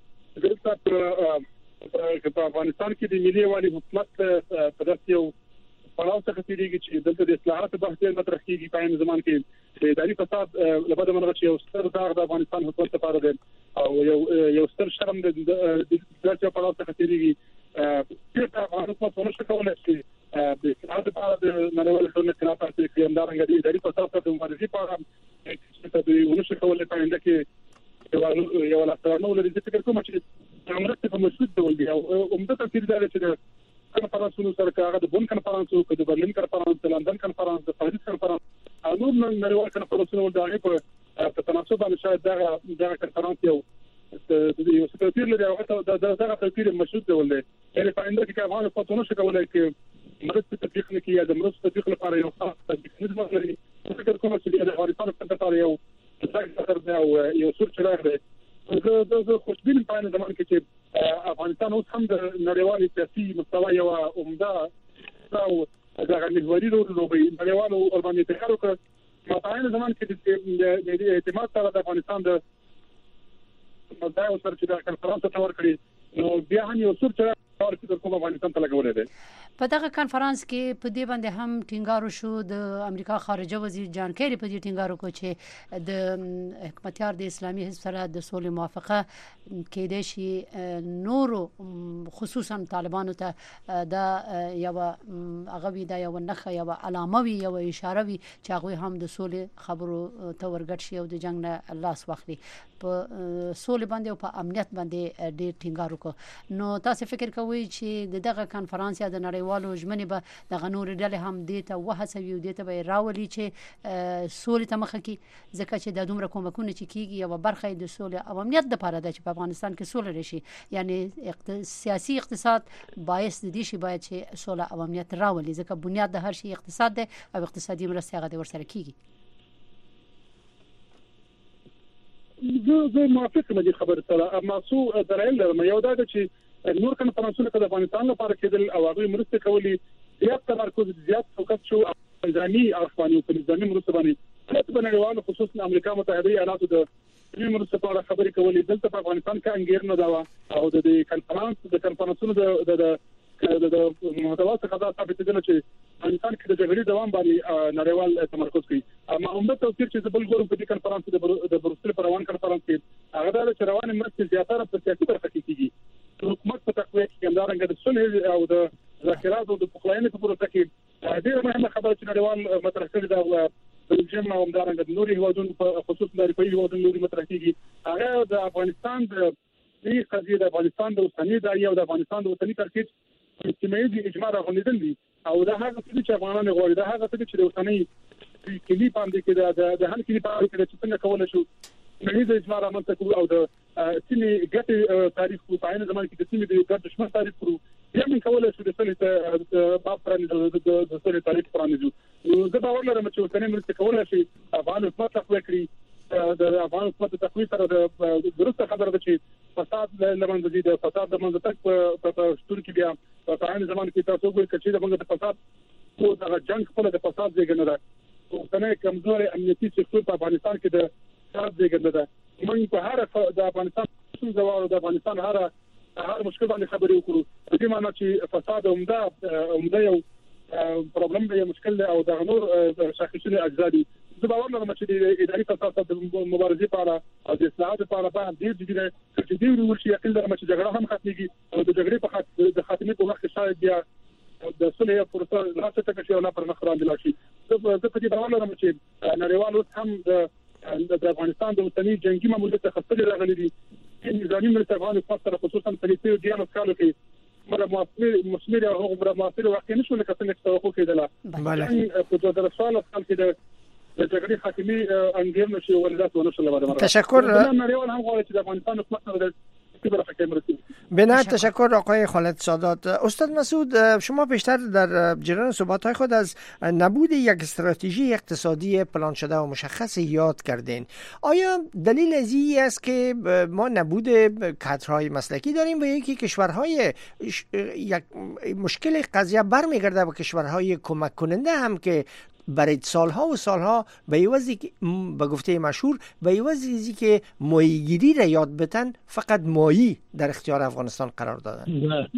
S7: چې په افغانستان کې د ملي والي حکومت په داسې یو پړاو څخه تیریږي چې دلته د اصلاحاتو بحث مطرح کیږي. په عین زمان کې د اداري فساد لپاره موږ چې یو ستر داغ د افغانستان حکومت لپاره دی او یو یو ستر شرم د داسې پړاو څخه تیریږي چې افغان حکومت ونشي کولای چې د اصلاحاتو لپاره د نړیوال قانون خلاف کار کوي. همدارنګه د اداري فساد سره د مبارزې په اړه چې دوی ونشي کولای په انده کې یو لاسرانو لري. فکر کوم چې مرسته په مشروط ډول دی او عمده تفسیر دا چې کنفرانسونو سره هغه د بون کنفرانس او د برلین کنفرانس د لندن کنفرانس د پاریس کنفرانس او نور نړیوال کنفرانسونو د هغه په تناسب باندې شاید دا دا کنفرانس یو د یو سکرټیر لري او دا دغه تفسیر مشروط ډول دی. یعنی په انده کې افغان پاتونو شي کولای چې مرسته تطبیق نکړي یا د مرسته تطبیق لپاره یو خاص تطبیق نظام لري. فکر کوم چې د افغانستان په لپاره یو څه او یو سور چراغ دی. زه د خوشبین په اړه زموږ کې چې افغانستان اوس هم د نړیوال سیاسي مستوى یو عمده او د غنیوالي رول لوبي نړیوالو باندې تخار وکړ. په اړه زموږ کې د اعتماد سره د افغانستان د مزایا او سره چې د کنفرانس ته ورکړي نو بیا هم یو څه چې د کوم افغانستان ته لګولې ده.
S3: په دغه کنفرانس کې په دې باندې هم ټینګار شو. د امریکا خارجه وزیر جان کیری په دې ټینګار وکړ چې د حکومتیار د اسلامي حزب سره د سولې موافقه کېدای شي نورو خصوصا طالبانو ته دا یو هغه وی دا یو نخه یو علامه وی یو اشاره وی چې هغه هم د سولې خبرو ته ورګټ شي او د جنگ نه لاس واخلي. په سولې باندې او په امنیت باندې ډېر ټینګار وکړ. نو تاسو فکر کوئ چې دغه کنفرانس یا د نړیوالو ژمنې به د غنور ډلې هم دې ته وهڅوي او دې ته به راولي چې سولې ته مخه کړي ځکه چې د دومره کومکونه چې کیږي یو برخه د سولې او امنیت لپاره ده چې په افغانستان کې سوله راشي. یعنی سیاسي اقتصاد باعث د دې شي باید چې سوله او امنیت راولي ځکه بنیاد د هر شي اقتصاد ده او اقتصادي مرسته هغه ورسره کیږي.
S7: زه زه موافق یم د خبرې سره اما څو دلایل لرم. یو دا ده چې نور کنفرانسونه د افغانستان لپاره کېدل او هغه مرسته کوي زیات تمرکز زیات فوکس شو افغاني افغاني په نظامي مرسته باندې په نړیوالو خصوصا امریکا متحده ایالاتو د دې مرسته په اړه خبرې کولې. دلته په افغانستان کې انګیر نه دا او د کنفرانس د کنفرانسونو د د د محتوا څخه دا ثابت دي چې افغانستان کې د جګړې دوام باندې نړیوال تمرکز کوي. اما عمده توصیه چې بل ګورم په دې کنفرانس د بروسل پر روان کنفرانس کې هغه د روان مرستې زیاتره په سیاسي برخه کې کیږي. حکومت په تقویه کې همدارنګه د صلح او د ذخیرات او د پخلاینې په پروسه کې ډېر مهمه خبره چې نړیوال مطرح کړې ده. بلجیم او همدارنګه د نوري هیوادونو په خصوص د اروپایي هیوادونو نوري مطرح کیږي. هغه د افغانستان د دې قضیې د افغانستان د اوسنۍ دایې او د افغانستان د اوسنۍ ترکیب اجتماعي اجماع راغونډل دي او دا هغه څه چې افغانان غواړي دا هغه څه چې د اوسنۍ کلی باندې کې د هر کلی په اړه چې څنګه کولای شو نړیوال اجماع رامنځته کړو او د سیمې ګټې تاریخ په عین زمان کې د سیمې د ګټ دشمن تاریخ کړو یمن کولای شو د سولې باب پرانیزو د سولې تاریخ پرانیزو. نو زه باور لرم چې اوسنۍ مرستې کولای شي افغان حکومت تقویه کړي. د افغان حکومت د تقویه سره د درسته خبره ده چې فساد لمنځه ځي، د فساد د منځه تک په شتون کې بیا په عین زمان کې تاسو وګورئ چې د موږ د فساد او د جنگ خپل د فساد زیږنده ده. اوسنۍ کمزوري امنیتي سکتور په افغانستان کې د فساد زیږنده ده. موږ په هر د افغانستان څنګه د افغانستان هر هر مشکل باندې خبرې وکړو. په دې معنی چې فساد عمده عمده یو پرابلم دی، مشکل دی او د نور شاخصونه اجزا دي. زه باور لرم چې د اداري فساد د مبارزې لپاره او د اصلاحاتو لپاره باید ډیر جدي دی چې دوی ورشي. یقین لرم چې جګړه هم ختميږي او د جګړې په خاطر د خاتمې په وخت کې شاید بیا د صلح پروسه راسته تک شي او نه پر مخ راځي شي. زه په دې باور لرم چې نړیوال اوس هم د د افغانستان د اوسنۍ جنگي ماموریت څخه څخه راغلي دي. نظامی ملت افغان فقط خصوصا په دې دیانو کالو کې مره موثر مسمر او هغه موثر واقع نشو لکه څنګه توقع کېدله.
S4: بله
S7: په دوه زره سال کې د د جګړې خاتمي انګیر نشي ولادت ونشو لباره.
S4: تشکر.
S7: نړیوال هم غواړي چې د افغانستان حکومت سره
S4: بنا تشکر آقای خالد سادات. استاد مسعود، شما بیشتر در جریان صحبت‌های خود از نبود یک استراتژی اقتصادی پلان شده و مشخص یاد کردین. آیا دلیل از این است که ما نبود کادرهای مسلکی داریم و یکی کشورهای یک مشکل قضیه برمیگرده به کشورهای کمک کننده هم که برای سالها و سالها به عوضی که به گفته مشهور به عوضی که ماهیگیری را یاد بتن فقط ماهی در اختیار افغانستان قرار دادن؟
S6: نه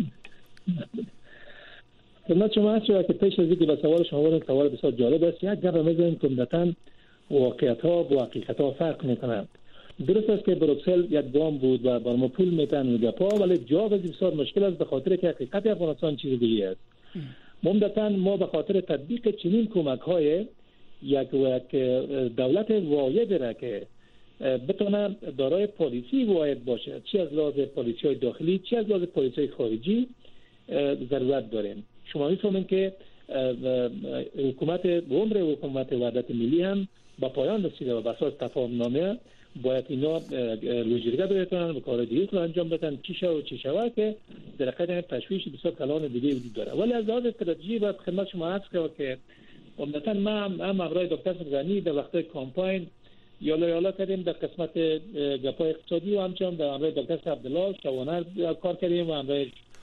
S6: خدمت شما هست که پیش از اینکه به سوال شما برم، سوال بسیار جالب است. یک گپ می‌زنیم که عمدتاً واقعیت‌ها و حقیقت‌ها فرق می‌کنند. درست است که بروکسل یک گام بود و بر ما پول میتن و گپا، ولی جواب بسیار مشکل است به خاطر که حقیقت افغانستان چیز دیگه است. عمدتاً ما به خاطر تطبیق چنین کمک‌های یک یک دولت واحد را که بتونه دارای پالیسی واحد باشه، چی از لحاظ پالیسی‌های داخلی چی از لحاظ پالیسی‌های خارجی، ضرورت داریم. شما می‌فهمید که حکومت عمر حکومت وحدت ملی هم با پایان رسیده و بر اساس تفاهم‌نامه باید اینا لوجرگه بتونن و کار دیگه رو انجام بدن چی شو و چی شوه که در حقیقت تشویش بسیار کلان دیگه وجود داره. ولی از لحاظ استراتژی باید خدمت شما عرض کنم که عمدتاً ما هم همراه دکتر غنی در وقت کمپاین یالا یالا کردیم در قسمت گپای اقتصادی و همچنان در همراه دکتر عبدالله شوانر کار کردیم و همراه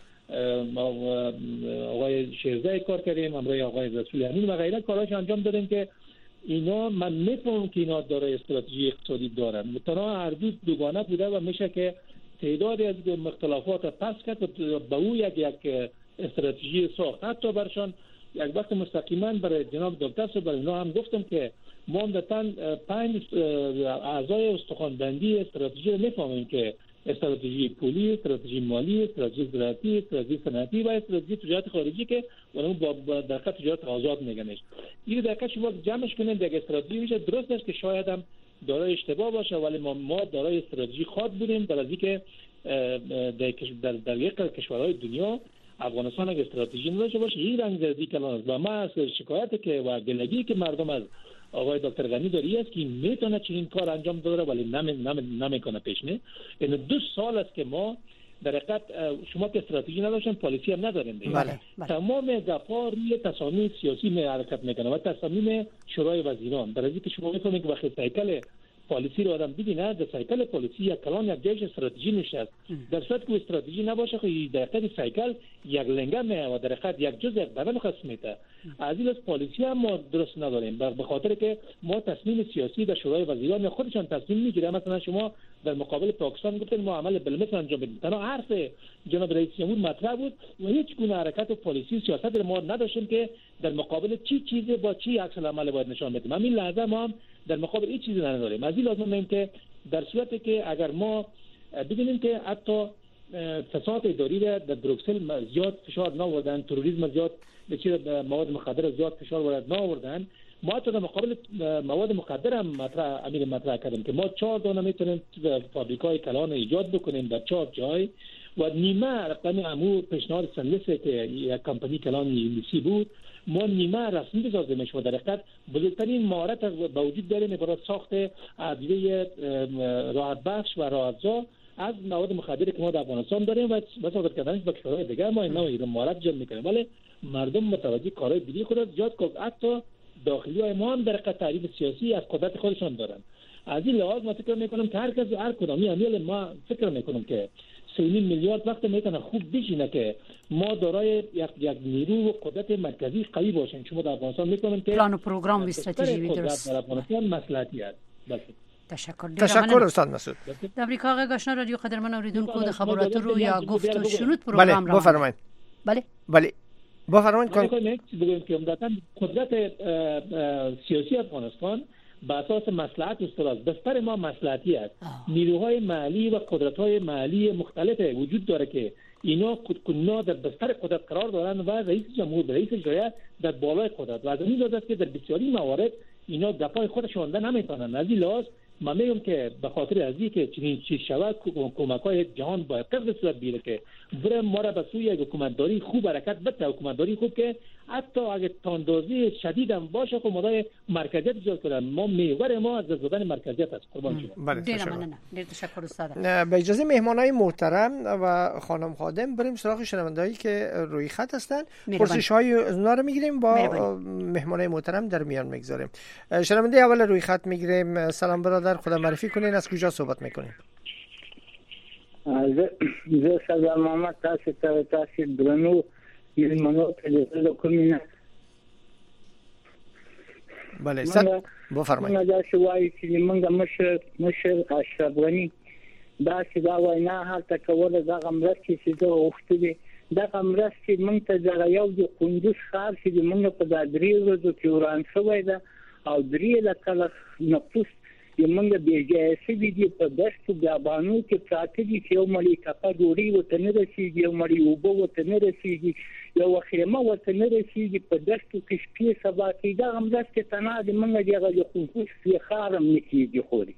S6: آقای شیرزای کار کردیم، همراه آقای رسول امین و غیره کاراش انجام دادیم که اینا من میفهمم که اینا داره استراتژی اقتصادی دارن. تنها هر دو دوگانه بوده و میشه که تعدادی از مختلفات پس کرد و به او یک یک استراتژی ساخت. حتی برشان یک وقت مستقیما برای جناب دکتر صاحب اینا هم گفتم که ما عمدتاً پنج اعضای استخوان‌بندی استراتژی رو میفهمیم که استراتژی پولی، استراتژی مالی، استراتژی زراعتی، استراتژی صنعتی و استراتژی تجارت خارجی که اونم با در خط تجارت آزاد میگنش. این در واقع شما جمعش کنید یک استراتژی میشه. درست است که شاید هم دارای اشتباه باشه ولی ما ما دارای استراتژی خود بودیم در از اینکه در در, در یک کشورهای دنیا افغانستان یک استراتژی نداشته باشه. این رنگ زردی کلان است و ما از شکایت که و گلگی که مردم از آقای دکتر غنی داری است که میتونه چنین کار انجام بده ولی نمی نمیکنه پیش نه. این دو سال است که ما در حقیقت شما که استراتژی نداشتن پالیسی هم ندارین دیگه.
S3: بله، بله.
S6: تمام گپا روی تصامیم سیاسی می حرکت میکنه و تصامیم شورای وزیران. در حالی که شما میفهمید که وقتی سایکل پالیسی رو آدم ببینه در سایکل پالیسی یک کلان یک جایش استراتژی نشست. در صورتی که استراتژی نباشه خو در حقیقت سایکل یک لنگه و در حقیقت یک جزء یک بدن خاص میته. از این پالیسی هم ما درست نداریم به خاطر که ما تصمیم سیاسی در شورای وزیران خودشان تصمیم میگیره. مثلا شما در مقابل پاکستان گفتن ما عمل بالمثل انجام بدیم. تنها حرف جناب رئیس جمهور مطرح بود و هیچ گونه حرکت و پالیسی سیاست ما نداشتیم که در مقابل چی چیزی با چی عکس العمل باید نشان بدیم. همین لحظه ما هم در مقابل این چیزی نداریم. از این لازم است که در صورتی که اگر ما ببینیم که حتی فساد اداری را در بروکسل زیاد فشار نآوردن، تروریسم زیاد به چیز مواد مخدر زیاد فشار وارد نآوردن، ما حتی در مقابل مواد مخدر هم مطرح امیر مطرح کردیم که ما چهار دانه میتونیم فابریکای کلان ایجاد بکنیم در چهار جای و نیمه رقم امور پیشنهاد سنلیس که یک کمپانی کلان انگلیسی بود ما نیمه رسمی بسازیم. شما در حقیقت بزرگترین مهارت به وجود داریم برای ساخت ادویه راحت بخش و راحت‌زا از مواد مخدری که ما در افغانستان داریم و صادر کردنش به کشورهای دیگه ما اینا رو مهارت جلب میکنیم، ولی مردم متوجه کارهای دیگه خود زیاد که حتی داخلی های ما هم در حقیقت تعریف سیاسی از قدرت خودشان دارن. از این لحاظ ما فکر میکنم که هر کس هر کدامی امیل ما فکر میکنم که سه میلیارد وقت میتونه خوب بشینه که ما دارای یک یک نیرو و قدرت مرکزی قوی باشیم. شما در افغانستان میکنم که
S3: پلان و پروگرام و استراتژی درست
S6: در افغانستان مصلحتی است. بله.
S3: تشکر
S4: تشکر استاد مسعود.
S3: در امریکا آقای آشنا رادیو قدرمن اوریدونکو د خبراتو رو یا گفت و شنود پروگرام
S4: بله بفرمایید.
S3: بله
S4: بله بفرمایید.
S6: کن بگم که عمدتاً قدرت سیاسی افغانستان به اساس مصلحت است. بستر ما مصلحتی است. نیروهای محلی و قدرت‌های محلی مختلف وجود داره که اینا خودکنا در بستر قدرت قرار دارن و رئیس جمهور رئیس جمهوریت در بالای قدرت و از این لحاظ است که در بسیاری موارد اینا گپای خودشون ده نمیتونن. از این لحاظ من میگم که به خاطر از اینکه چنین چیز شود کمک‌های جهان باید قدر صورت بگیره که بره ما را به سوی یک حکومتداری خوب حرکت بده، حکومتداری خوب که حتی اگه تاندازی شدید هم باشه خب مدای مرکزیت ایجاد کنن. ما میوه ما از زدن مرکزیت است. قربان شما.
S4: بله
S3: تشکر. ډیر تشکر استاد.
S4: به اجازه مهمانای محترم و خانم خادم بریم سراغ شنوندهایی که روی خط هستن. پرسش‌های اونا رو میگیریم با مهمانای محترم در میان میگذاریم. شنونده اول روی خط میگیریم. سلام برادر، خدا معرفی کنین، از کجا صحبت میکنین؟
S8: زه سردار محمد تاسو ته تاسو درنو میلمنو ته کومینه.
S4: بله صد بفرمایید.
S8: من دا شوای چې موږ مشر مشر اشرف غنی دا چې دا وینا هلته کوله دا غمرستې چې دا وختې دا غمرستې موږ ته دا یو د کندوز ښار چې موږ په دا درې ورځو کې وران شوی ده او درې لکه نفوس یمنګ بیجه سوي دي په دشتو بیابانو کې پراته دي چې یو مړی کپا ډوډۍ ورته نه رسېږي، یو مړی اوبه ورته نه رسېږي، یو خیمه ورته نه رسېږي، په دشتو کې شپې سبا کېږي. دغه مرستې تنها د موږ دغه د خصوص فخار هم نه کېږي. خوري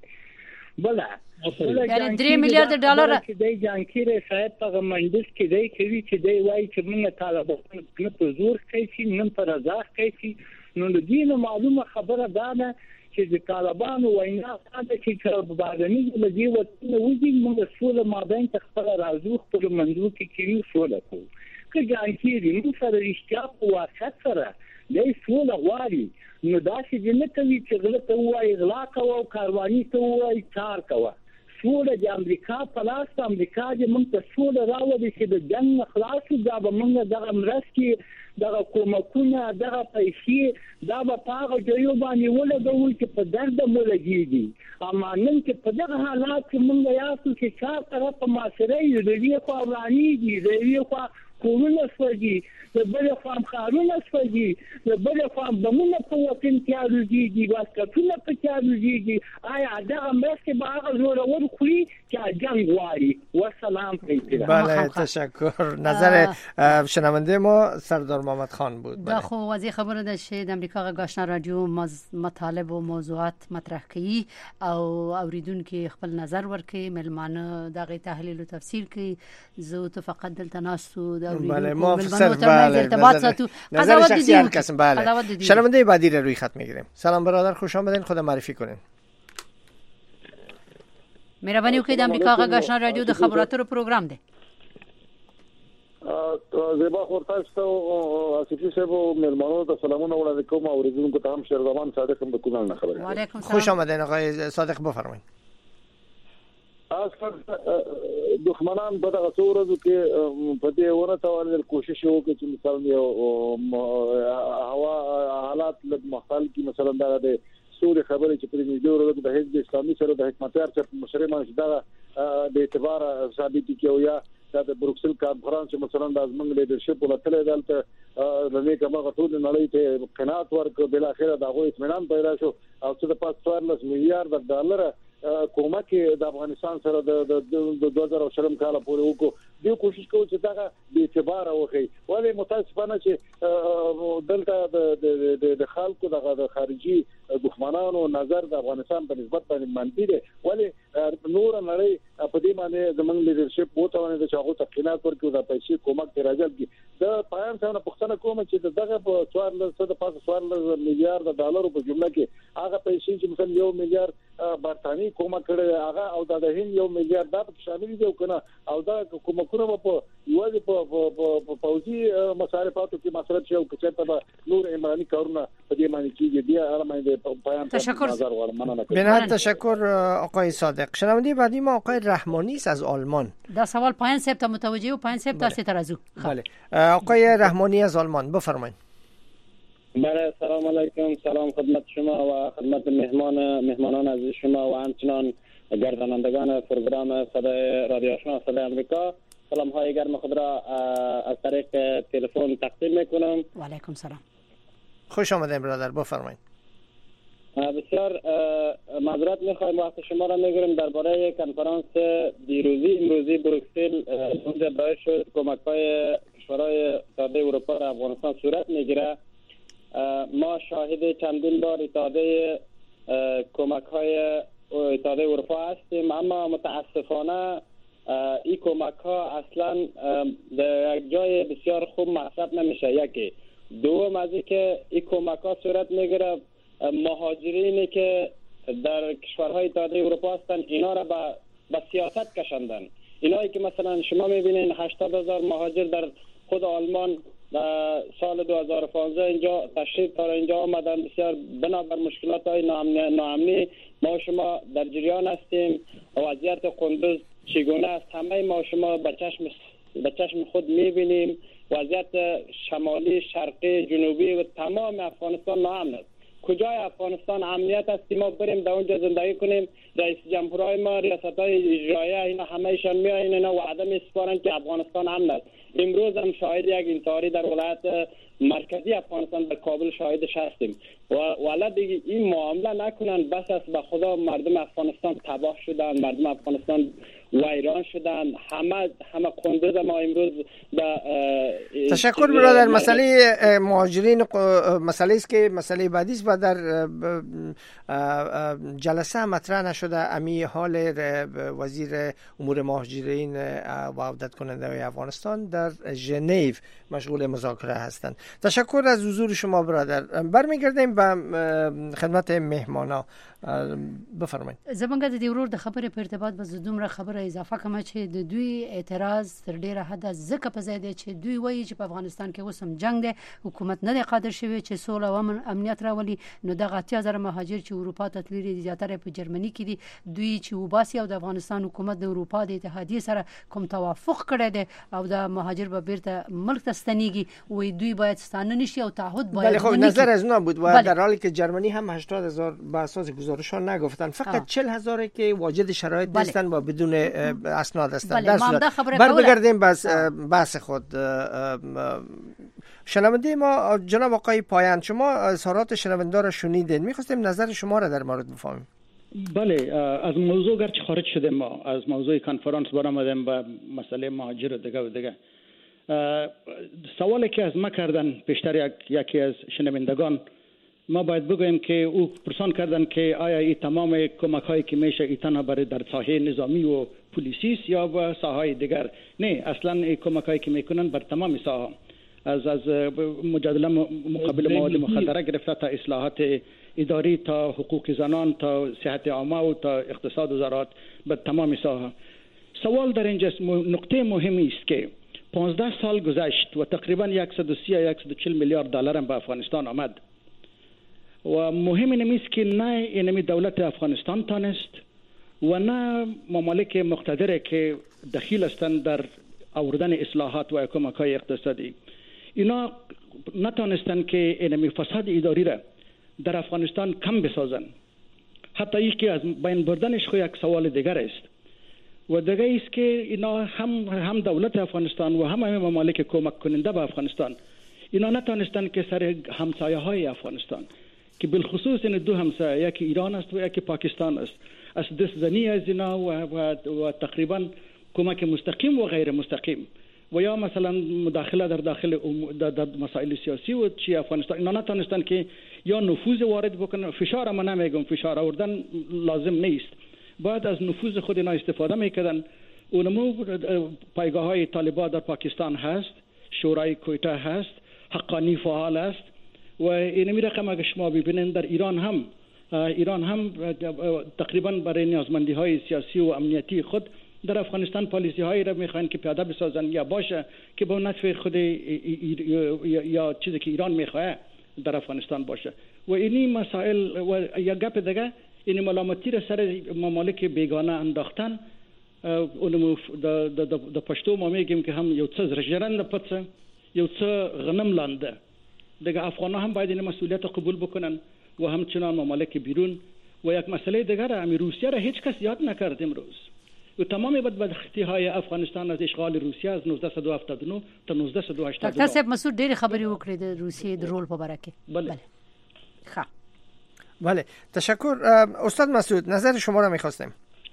S8: بله
S3: یعنی درې میلیارډ ډالر
S8: چې دی جانکیر صاحب په مندس کې دی کوي چې دی وایي چې موږ طالبان نه په زور کوي نه په رضا کوي. نو د دې معلومه خبره ده نه چې د طالبانو وینا ده چې بادنی د دې وطن وځي موږ سوله مابین ته خپل راځو خپل منځو کې کیږي سوله کوو. که جانکيري موږ سره رښتیا په واسط سره د سوله غواړي نو دا چې نه کوي چې غلطه وایي غلا کوي او کاروانی ته وایي کار کوي. سوله د امریکا په لاس امریکا د موږ ته سوله راوړي چې د جنگ خلاص دا به موږ دغه مرستې دغه کومکونه دغه پیسې دا به پاغه جوړ باندې ولګوي چې په درد مو لګيږي. اما نن چې په دغه حالات کې موږ یاسو چې څا طرف معاشره یې د دې خو ورانی دي د دې خو کورونه سوځي د بل خو خارونه سوځي د بل خو بمونه په وطن کې راځي واسکټونه په کې راځي. آیا دغه مرسته به هغه زور ورخوري چې جنگ واري؟ والسلام علیکم.
S4: بله تشکر. نظر شنونده ما سردار محمد خان بود.
S3: دا خو واضح خبره ده چې د امریکا غږ آشنا رادیو مطالب او موضوعات مطرح کوي او اوریدونکو خپل نظر ورکوي، ملمانه دغه تحلیل او تفسیر کوي. زه ته فقط دلته ناسو د اوریدونکو ملمانه ته ارتباط ساتو.
S4: نظر شخصی هر کس. بله شنونده بعدی رو روی خط میگیریم. سلام برادر، خوش آمدین، خدا معرفی کنین.
S3: مهرباني وکړئ د امریکا غږ آشنا رادیو د خبراتو پروګرام دی.
S9: زیبا خورتاشته او اسفی صاحب او مهمانانو ته سلامونه وړاندې کوم او اوریدونکو ته هم شهرزمان صادق هم د کونړ نه خبره.
S3: وعلیکم السلام.
S4: خوش آمدین آقای صادق، بفرمایید.
S9: اصلا دښمنان په دغه څو ورځو کې په دې ونه توانل کوشش وکړي چې مثلا یو هوا حالات لږ مختل کی مثلا دا د سوري خبرې چې په دې ډول د حزب اسلامي سره د حکومتار چې مشرمان شدا د اعتبار ثابت کیو یا د بروکسل کانفرنس مثلا د ازمن لیدرشپ ولته دلته لنی کما غټول نړۍ ته قناعت ورک بل اخره دا غو اطمینان پیدا شو او څه د پاس څوارلس میلیارډ ډالر کومک د افغانستان سره د دوه زره شلم کال پورې وکړو. دوی کوشش کوي چې دا به اعتبار وکړي، ولی متاسفانه چې دلته د خلکو د خارجي دښمنانو نظر د افغانستان په نسبت باندې منفي دی، ولی نور نړۍ په دې باندې زمونږ لیدرشپ وته د چاغو تقینات ورکړي د پیسې کومک ته راځي. د پایان څنګه پښتنه کوم چې دغه په څوارلس د پاسه څوارلس میلیارډ ډالر په جمله کې هغه پیسې چې مثلا یو میلیارډ برتانی کومک کړی هغه او د هند یو میلیارډ دا شامل دي کنه او دا کومکونه په یوازې په پوزي مصارفاتو کې مصرف شي او چې ته نور عمراني کارونه په دې معنی کې دي هغه معنی په بیان نظر ورمنه
S4: بنا تشکر آقای صادق. شنونده بعدی ما آقای رحمانی است از آلمان.
S3: دا سوال پایان صاحب ته متوجه و پایان صاحب تاسو ترازو.
S4: بله آقای رحمانی از آلمان بفرمایید.
S10: بله سلام علیکم، سلام خدمت شما و خدمت مهمان مهمانان عزیز شما و همچنان گردانندگان پروگرام صدای رادیو آشنا صدای آمریکا. سلام های گرم خود را از طریق تلفن تقدیم میکنم.
S3: و علیکم سلام.
S4: خوش آمدید برادر، بفرمایید.
S10: بسیار معذرت میخوایم وقت شما را میگیریم درباره کنفرانس دیروزی امروزی بروکسل اونجا دایر شد کمک های کشورهای اتحادیه اروپا در افغانستان صورت میگیره. ما شاهد چندین بار اتحادیه کمک های اتحادیه اروپا هستیم، اما متاسفانه این کمک ها اصلا در یک جای بسیار خوب محسوب نمیشه. یکی دوم از اینکه این کمک ها صورت میگیره مهاجرینی که در کشورهای اتحادیه اروپا هستند اینا را به به سیاست کشاندن. اینایی که مثلا شما میبینین هشتاد هزار مهاجر در خود آلمان در سال دو هزار و پانزده اینجا تشریف داره اینجا آمدن، بسیار بنابر مشکلات های ناامنی ما شما در جریان هستیم. وضعیت قندوز چگونه است همه ما شما به چشم به چشم خود میبینیم. وضعیت شمالی شرقی جنوبی و تمام افغانستان ناامن است. کجای افغانستان امنیت است ما بریم در اونجا زندگی کنیم؟ رئیس جمهورهای ما، ریاست‌های اجراییه اینا همه‌شان میایین اینا وعده میسپارن که افغانستان امن است. امروز هم شاهد یک انتحاری در ولایت مرکزی افغانستان در کابل شاهدش هستیم. و والا دیگه این معامله نکنن، بس است به خدا مردم افغانستان تباه شدن، مردم افغانستان ویران شدن، همه همه قندوز ما امروز به
S4: تشکر برادر. مسئله مهاجرین مسئله است که مسئله بعدی است و در جلسه مطرح نشده. امی حال وزیر امور مهاجرین و عودت کننده افغانستان در ژنو مشغول مذاکره هستند. تشکر از حضور شما برادر. برمیگردیم به خدمت مهمانا. بفرمایید.
S3: زمونږ د دې ورور د خبرې په ارتباط به زه دومره خبره اضافه کوم چې د دوی اعتراض تر ډیره حد ځکه په ځای دی چې دوی وایي چې په افغانستان کې اوس هم جنگ دی، حکومت نه دی قادر شوی چې سوله او امنیت راولي. نو دغه اتیا زره مهاجر چې اروپا ته تللي دي زیاتره په جرمني کې دي، دوی چې وباسي او د افغانستان حکومت د اروپا د اتحادیې سره کوم توافق کړی دی او د مهاجر به بیرته ملک ته ستنیږي، وایي دوی باید ستانه نشي او تعهد باید.
S4: بله خب نظر از اونا بود و در حالی که جرمنی هم هشتاد هزار به اساس گزارش‌ها نگفتن، فقط چهل هزار که واجد شرایط نیستن و بدون اسناد هستن. در صورت برگردیم بس بحث خود. شنونده ما جناب آقای پایان، شما اظهارات شنونده را شنیدین، می‌خواستیم نظر شما را در مورد بفهمیم.
S5: بله از موضوع گرچه خارج شدیم، ما از موضوع کنفرانس برآمدیم به مسئله مهاجر و دیگه و دیگه. سوالی که از ما کردن پیشتر یک یکی از شنوندگان، ما باید بگوییم که او پرسان کردن که آیا این تمام کمک هایی که میشه ای تنها برای در ساحه نظامی و پلیسی است یا به ساحه دیگر؟ نه، اصلا این کمک هایی که میکنن بر تمام ساحه، از از مجادله مقابل مواد مخدره گرفته تا اصلاحات اداری تا حقوق زنان تا صحت عامه و تا اقتصاد و زراعت، به تمام ساحه. سوال در اینجا نقطه مهمی است که پانزده سال گذشت و تقریبا صد و سی تا صد و چهل میلیارد دلار هم به افغانستان آمد و مهم نمیست که نه اینمی دولت افغانستان تانست و نه ممالک مقتدره که دخیل هستند در آوردن اصلاحات و کمک‌های اقتصادی، اینا نتانستند که اینمی فساد اداری را در افغانستان کم بسازن. حتی این که از بین بردنش خو یک سوال دیگر است و دیگه است که اینا هم هم دولت افغانستان و هم همه ممالک کمک کننده به افغانستان اینا نتانستند که سر همسایه های افغانستان که بالخصوص این دو همسایه، یکی ایران است و یکی پاکستان است، از دست زنی از اینا و, و, و تقریبا کمک مستقیم و غیر مستقیم و یا مثلا مداخله در داخل در, در مسائل سیاسی و چی افغانستان، اینا نتانستن که یا نفوذ وارد بکنن. فشار ما نمیگم، فشار آوردن لازم نیست، باید از نفوذ خود اینا استفاده میکردن. اونمو پایگاه های طالبان در پاکستان هست، شورای کویته هست، حقانی فعال است و اینمی رقم اگه شما ببینید در ایران هم ایران هم تقریبا برای نیازمندی های سیاسی و امنیتی خود در افغانستان پالیسی هایی را میخواین که پیاده بسازن یا باشه که به نفع خود یا چیزی که ایران میخواه در افغانستان باشه. و اینی مسائل و یا گپ دیگه این ملامتی را سر ممالک بیگانه انداختن. اونم د پښتو ما میگیم که هم یو څه زرجرن پڅ یو څه غنم لانده. دیگه افغان‌ها هم باید این مسئولیت قبول بکنن و همچنان ممالک بیرون. و یک مسئله دیگر امی روسیه را هیچ کس یاد نکرد امروز. و تمام بدبختی های افغانستان از اشغال روسیه از نوزده هفتاد و نه تا نوزده هشتاد و نه.
S3: ډاکټر صاحب مسعود ډېر خبرې وکړې د روسیې د رول په باره کې.
S5: بله.
S3: ښه.
S4: بله تشکر. استاد مسعود نظر شما را می‌خواستم.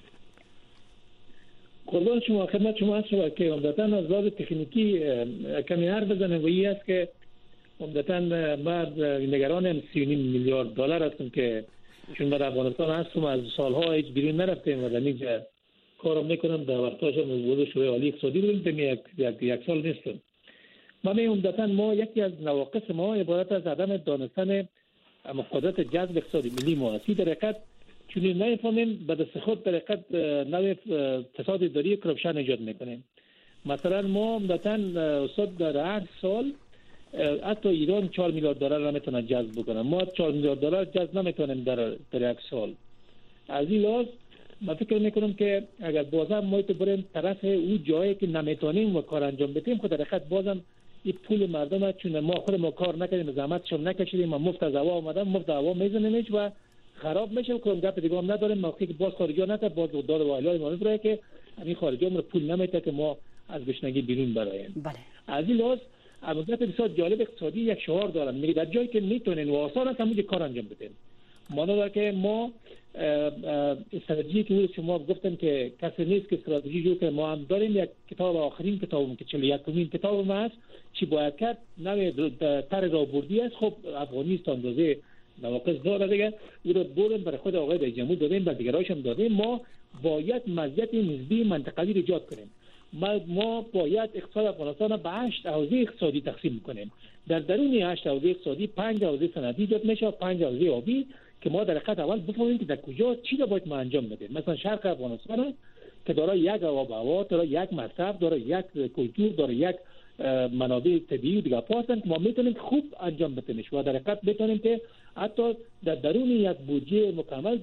S6: قربان شما خدمت شما هستم که عمدتاً از لحاظ تکنیکی کمی حرف بزنم و این است که عمدتاً ما نگران سی و نیم میلیارد دلار هستم که چون در افغانستان هستم از سالها هیچ بیرون نرفتیم و در اینجا کارم میکنم در وقتاش موضوع شورای عالی اقتصادی بودیم تا یک یک یک سال نیستم. ما می عمدتاً ما یکی از نواقص ما عبارت از عدم دانستن قدرت جذب اقتصادی ملی ما است. در حقیقت چون نمیفهمیم به دست خود در حقیقت نوع فساد اداری کرپشن ایجاد میکنیم. مثلا ما عمدتاً استاد در هر سال حتی ایران چهار میلیارد دلار نمیتونه جذب بکنه. ما چهار میلیارد دلار جذب نمیتونیم در در یک سال. از این لحاظ من فکر میکنم که اگر بازم ما تو بریم طرف اون جایی که نمیتونیم و کار انجام بدیم خود در حقیقت بازم این پول مردم چون ما خود ما کار نکردیم زحمتش هم نکشیدیم ما مفت از هوا اومدیم مفت هوا میزنیمش و خراب میشه. کدوم گپ دیگه هم نداریم. موقعی که باز خارجی نتا باز داد و اعلای ما میبره که همین خارجی هم پول نمیته که ما از گشنگی بیرون برایم.
S3: بله.
S6: از این لحاظ البته بسیار جالب اقتصادی یک شعار دارن میگه در جایی که میتونین و آسان است همونجا کار انجام بدین. مانند که ما استراتژی که شما گفتن که کسی نیست که استراتژی جو که ما هم داریم. یک کتاب آخرین کتابم که چهل و یکمین کتاب ما است چی باید کرد نوع تر راهبردی است. خب افغانستان اندازه نواقص داره دیگه او رو بریم برای خود آقای رئیس جمهور دادیم بر دیگرایش هم دادیم. ما باید مزیت نسبی منطقوی رو ایجاد کنیم. ما ما باید اقتصاد افغانستان را به هشت حوزه اقتصادی تقسیم کنیم. در درون هشت حوزه اقتصادی پنج حوزه صنعتی ایجاد میشه و پنج حوزه آبی که ما در حقیقت اول بفهمیم که در کجا چی رو باید ما انجام بدیم. مثلا شرق افغانستان که داره یک آب و هوا، داره یک مصرف، داره یک کلتور، داره یک منابع طبیعی و دیگه پاسن که ما میتونیم خوب انجام بدیمش و در حقیقت میتونیم که حتی در درون یک بودجه مکمل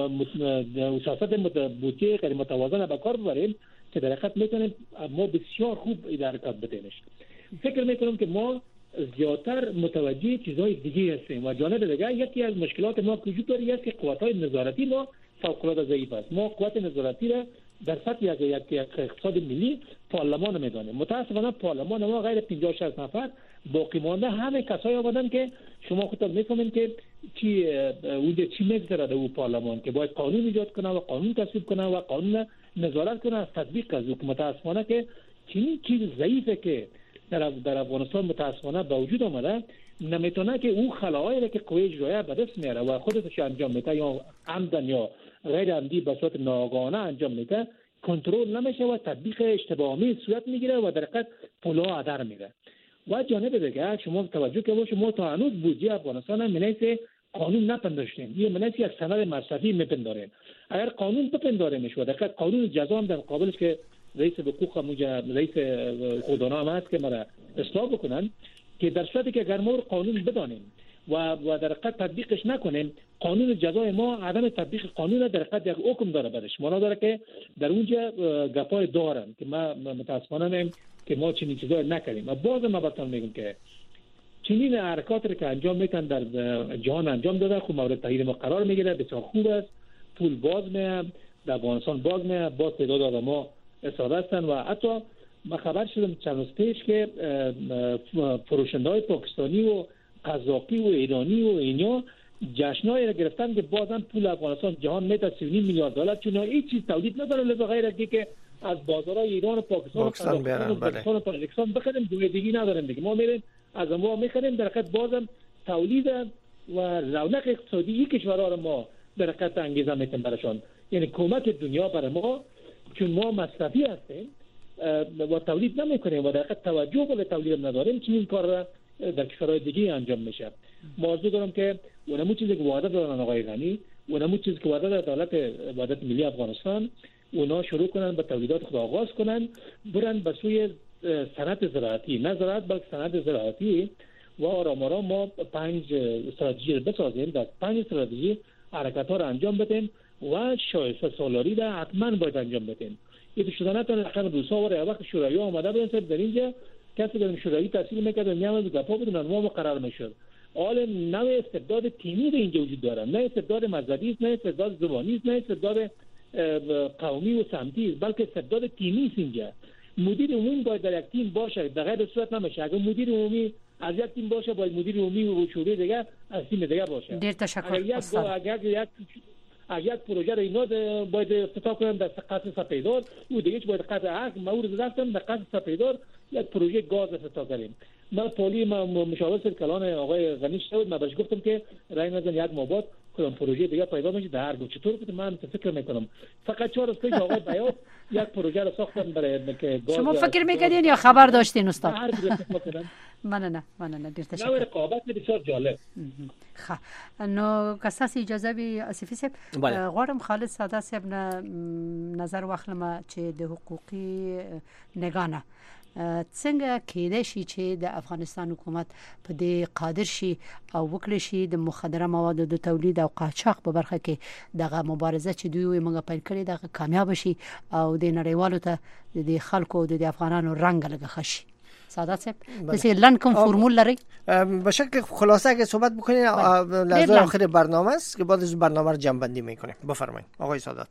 S6: سیاست بودجه غیر متوازن به کار ببریم که در حقیقت میتونیم ما بسیار خوب اداره بدیمش. فکر میکنم که ما زیادتر متوجه چیزهای دیگه هستیم و جانب دیگه یکی از مشکلات ما وجود داره است که قوت‌های نظارتی ما فوق‌العاده ضعیف است. ما قوت نظارتی را در سطح یک یک اقتصاد ملی پارلمان میدانیم. متاسفانه پارلمان ما غیر پنجاه شصت نفر باقی مانده همه کسایی آمدن که شما خودتون میفهمید که چی اونجا چی میگذره در اون پارلمان که باید قانون ایجاد کنه و قانون تصویب کنه و قانون نظارت کنه از تطبیق از حکومت. متاسفانه که چنین چیز ضعیفه که در در افغانستان متاسفانه به وجود آمده نمیتونه که اون خلاهایی که قوه اجرایه به دست میاره و خودش انجام میده یا عمدن یا غیر عمدی به صورت ناآگاهانه انجام میده کنترل نمیشه و تطبیق اشتباهی صورت میگیره و در حقیقت پولا هدر میره. و جانب دیگه شما توجه که باشه ما تا هنوز بودجه افغانستان منیس قانون نپنداشتیم. یه منیس یک سند مصرفی میپنداریم. اگر قانون بپنداریمش و در حقیقت قانون جزا هم در مقابلش که رئیس حقوق موجه رئیس خودانه هم هست که مرا اصلاح بکنن که در صورتی که اگر ما قانون بدانیم و و در حقیقت تطبیقش نکنیم قانون جزای ما عدم تطبیق قانون در حقیقت یک حکم داره برش مانا داره که در اونجا گپای دارن که ما متاسفانه نیم که ما چنین چیزایی نکردیم. و باز ما براتون میگم که چنین حرکاتی که انجام میتن در جهان انجام داده خب مورد تایید ما قرار میگیره بسیار خوب است. پول باز میاد در افغانستان باز میاد باز تعداد آدما استفاده هستن و حتی ما خبر شدم چند روز پیش که فروشنده‌های پاکستانی و قزاقی و ایرانی و اینا جشنایی را گرفتن که بازم پول افغانستان جهان میته سی و نیم میلیارد دلار چون هیچ چیز تولید نداره لذا غیر از اینکه از بازارهای ایران و پاکستان و قزاقستان و تاجیکستان بخریم دوی دیگه نداریم دیگه. ما میریم از ما میخریم در حقیقت بازم تولید و رونق اقتصادی این کشورها ما در حقیقت انگیزه میتیم براشون. یعنی کمک دنیا برای ما چون ما مصرفی هستیم و تولید نمیکنیم و در حقیقت توجه به تولید نداریم چون این کار را در کشورهای دیگه انجام میشه. موضوع دارم که اونمو چیزی که وعده دادن آقای غنی، اونمو چیزی که وعده داد دولت وحدت ملی افغانستان، اونا شروع کنن به تولیدات خود آغاز کنن، برن به سوی صنعت زراعتی، نه زراعت بلکه صنعت زراعتی و آرام آرام ما پنج استراتژی رو بسازیم، در پنج استراتژی حرکت‌ها رو انجام بدیم و شایسته سالاری را حتما باید انجام بدیم. این شدن تا آخر روزها و وقت شورایی آمده بودن در اینجا کسی به شورایی تحصیل میکرد و میامد گپا بدون ما مقرر میشد. حال نوع استبداد تیمی به اینجا وجود داره، نه استبداد مذهبی است، نه استبداد زبانی است، نه استبداد قومی و سمتی است، بلکه استبداد تیمی است. اینجا مدیر عمومی باید در یک تیم باشه، در غیر صورت نمیشه. اگر مدیر عمومی از یک تیم باشه باید مدیر عمومی و شورای دیگه از تیم دیگه باشه.
S3: دیر تشکر
S6: استاد. اگر یک اگر یک پروژه را اینا باید افتتاح کنن در قصر سپیدار و دیگه باید قصر عرق مورد رفتن در قصر سپیدار یک پروژه گاز افتتاح کنیم. من پولی مشاور کلان آقای غنی شد، من بهش گفتم که رای نزن یک ماه بعد کدام پروژه دیگه پیدا میشه در هر چطور بود. من فکر میکنم فقط چهار روز پیش آقای بیات یک پروژه را ساختن برای که گاز.
S3: شما فکر میکردین یا خبر داشتین استاد؟ من نه من نه دیر تشکر.
S6: نه رقابت بسیار جالب.
S3: خب نو کساس اجازه بی اسفی صاحب غواړم خالد ساده صاحب نه نظر واخلم چې د حقوقي نگانه څنګه کېدای شي چې د افغانستان حکومت په دې قادر شي او وکړي شي د مخدره موادو د تولید او قاچاق په برخه کې دغه مبارزه چې دوی موږ پیل کړې دغه کامیاب شي او د نړیوالو ته د خلکو د افغانانو رنگ لګه شي. سعادت صاحب مثل لن کوم فرمول لري؟
S4: به شکل خلاصه اگه صحبت بکنین لحظه آخر برنامه است که بعد از برنامه رو جمع بندی میکنیم. بفرمایید آقای سعادت.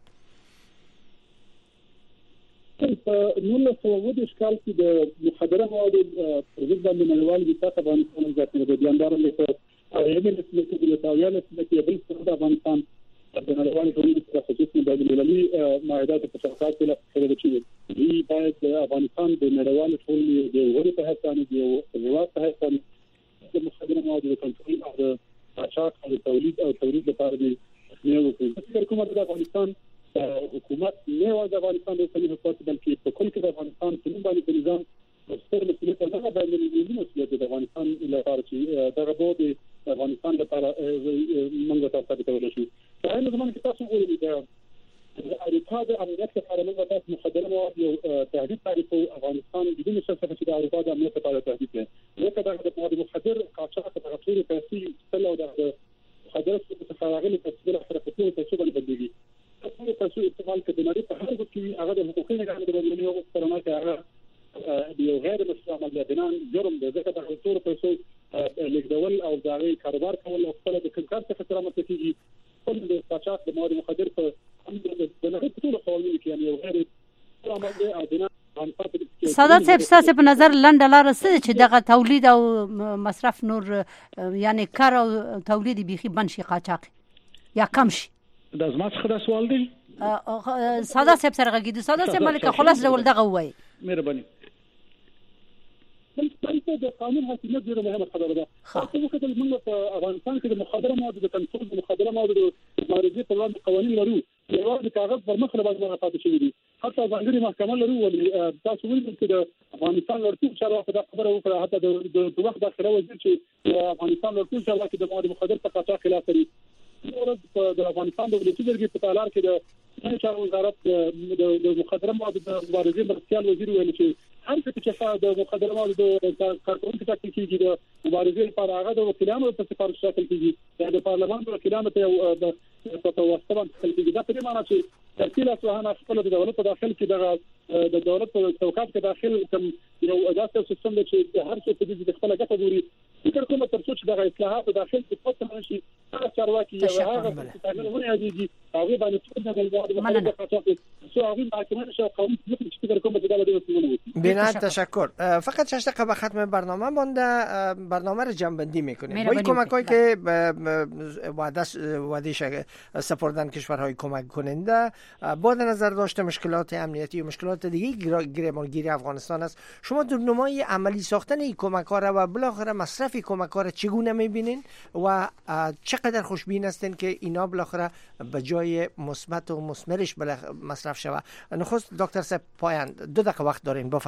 S7: په نولس سوه اووه دېرش کال کې د مخدره موادو پر ضد باندې نړیوال دفاع افغانستان ځاتې د بیاندارو په اړه د ملتونو د بل څه د افغانستان د نړیوال ټولنې سره خصوصي د ملي معاهدات په اساس کې لږ چې دی باید د افغانستان د نړیوال ټولنې د وګړو په حساب د هیواد په حساب د مخدره موادو د کنټرول او د قاچاق او تولید او تولید لپاره د نیولو کوي. کومه د افغانستان حکومت نه و د افغانستان د اوسنی حکومت بلکې په کل کې د افغانستان په باندې نظام ستر مسؤلیت نه باندې د مسؤلیت د افغانستان لپاره چې دغه د افغانستان لپاره موږ تاسو ته ورته شو. په هغه زمانه کې تاسو وګورئ د اروپا د امنیت لپاره موږ تاسو مخدره مواد یو تهدید تعریف افغانستان د دې څخه چې د اروپا د امنیت لپاره تهدید دی. نو کله د مواد مخدر قاچاق په غوړي پیسې ستل او د مخدر څخه راغلي په څیر سره په څیر څه باندې بدلېږي. په تاسو استعمال کې د نړۍ په هر ځای کې هغه د حقوقي نگاه د بدلونې او سترونه کې هغه یو غیر مستعمل عملیاتونه جرم دی. ځکه د ټول پیسو لیکدول او د هغه کاروبار کول او خپل د کار څخه سره متکیږي. خپل د قاچاق د مواد مخدر په د نړۍ په ټول قوانینو کې یو غیر عمل دی او د
S3: سادات صاحب ستاسو په نظر لنډه لار څه چې دغه تولید او مصرف نور یعنی کار او تولید بيخي بن شي قاچاق یا کم شي؟
S5: د زما څخه دا سوال دی.
S3: سادات صاحب سره غږیدو. سادات صاحب ملک خلاص ډول دغه وای.
S5: مهرباني.
S7: بلکې د قانون حاکمیت ډیره مهمه خبره ده. خو وکړل موږ په افغانستان کې د مخدره موادو د کنټرول د مخدره موادو د مبارزې په وړاندې قوانين لرو. یو د کاغذ پر مخ له باندې پاتې شوی دي. حتی ځانګړي محکمه لرو ولې تاسو ویل چې د افغانستان ورته چارواکو دا خبره وکړه. حتی د وخت داخله وزیر چې افغانستان ورته چارواکو د مواد مخدر په قاچاق خلاف لري. د افغانستان د ولایتي جرګې په تالار کې د چارو وزارت د مخدره موادو د مبارزې مرکزیال وزیر ویل چې هر څه چې د مخدره موادو د کارکونکو ټاکل کیږي د مبارزې لپاره هغه د وکیلانو په سفارش ټاکل کیږي د پارلمان د وکیلانو ته د توسط ټاکل کیږي. دا په دې معنی چې ترتیل اسوهانه خپل د دولت په داخل کې د د دولت په چوکاټ کې داخل کوم یو داسې سیستم دی چې هر څه په دې خپل ګټه ګوري. فکر کوم تر څو چې د اصلاحات داخل کې پاتې نشي هغه چارواکي هغه څنګه ونیږي هغه باندې څنګه د مواد قاچاق سو هغه محکمه شو قانون چې فکر کوم چې دا به وسیله
S4: بی‌نهایت تشکر. فقط شش دقیقه به ختم برنامه مونده. برنامه رو جمع بندی میکنیم با این کمک‌هایی که وعده وعده سپردن کشورهای کمک کننده. با نظر داشته مشکلات امنیتی و مشکلات دیگه گریبانگیری افغانستان است، شما دورنمای عملی ساختن این کمک‌ها را و بالاخره مصرف کمک‌ها را چگونه می‌بینین و چقدر خوشبین هستین که اینا بالاخره به جای مثبت و مثمرش مصرف شود؟ نخست دکتر صاحب پایان دو دقیقه وقت دارین، بفرمایید.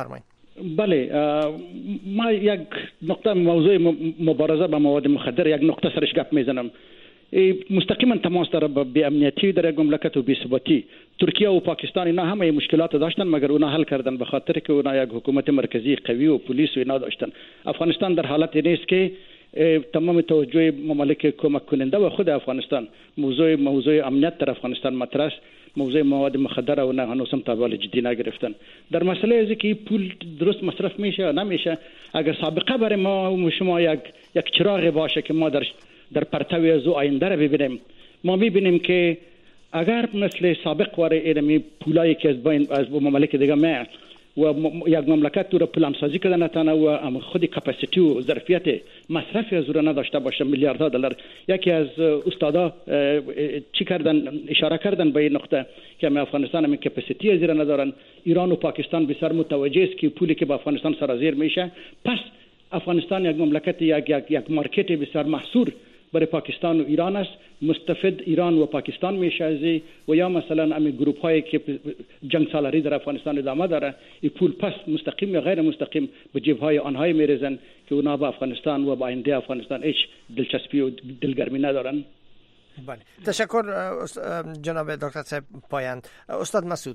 S5: بله ما یک نقطه موضوع مبارزه با مواد مخدر یک نقطه سرش گپ میزنم. مستقیما تماس داره با بی‌امنیتی در یک مملکت و بی‌ثباتی. ترکیه و پاکستان اینا همه مشکلات داشتن مگر اونا حل کردن به خاطر که اونا یک حکومت مرکزی قوی و پلیس و اینا داشتن. افغانستان در حالت نیست که تمام توجه ممالک کمک کننده و خود افغانستان موضوع موضوع امنیت در افغانستان مطرح است. موضوع مواد مخدر و نه هنوز هم تابع جدی نگرفتن. در مسئله از که پول درست مصرف میشه یا نمیشه، اگر سابقه برای ما و شما یک یک چراغ باشه که ما در در پرتو از آینده را ببینیم، ما میبینیم که اگر مثل سابق واره اینمی پولایی که از بین از ممالک دیگه میاد و یک مملکت تو را پلانسازی کرده نتانه و خودی کپاسیتی و ظرفیت مصرف از رو نداشته باشه میلیاردها دلار. یکی از استادا چی کردن اشاره کردن به این نقطه که ما افغانستان هم کپاسیتی از رو ندارن. ایران و پاکستان بسیار متوجه است که پولی که با افغانستان سرازیر میشه، پس افغانستان یک مملکت یک یک یک مارکت بسیار محصور برای پاکستان و ایران است. مستفید ایران و پاکستان میشه از و یا مثلا امی گروپ هایی که جنگ سالاری در افغانستان ادامه داره، این پول پس مستقیم یا غیر مستقیم به جیب های آنها میریزن که اونا با افغانستان و با آینده افغانستان هیچ دلچسپی و دلگرمی ندارن.
S4: بله، تشکر جناب دکتر صاحب پایند. استاد مسعود،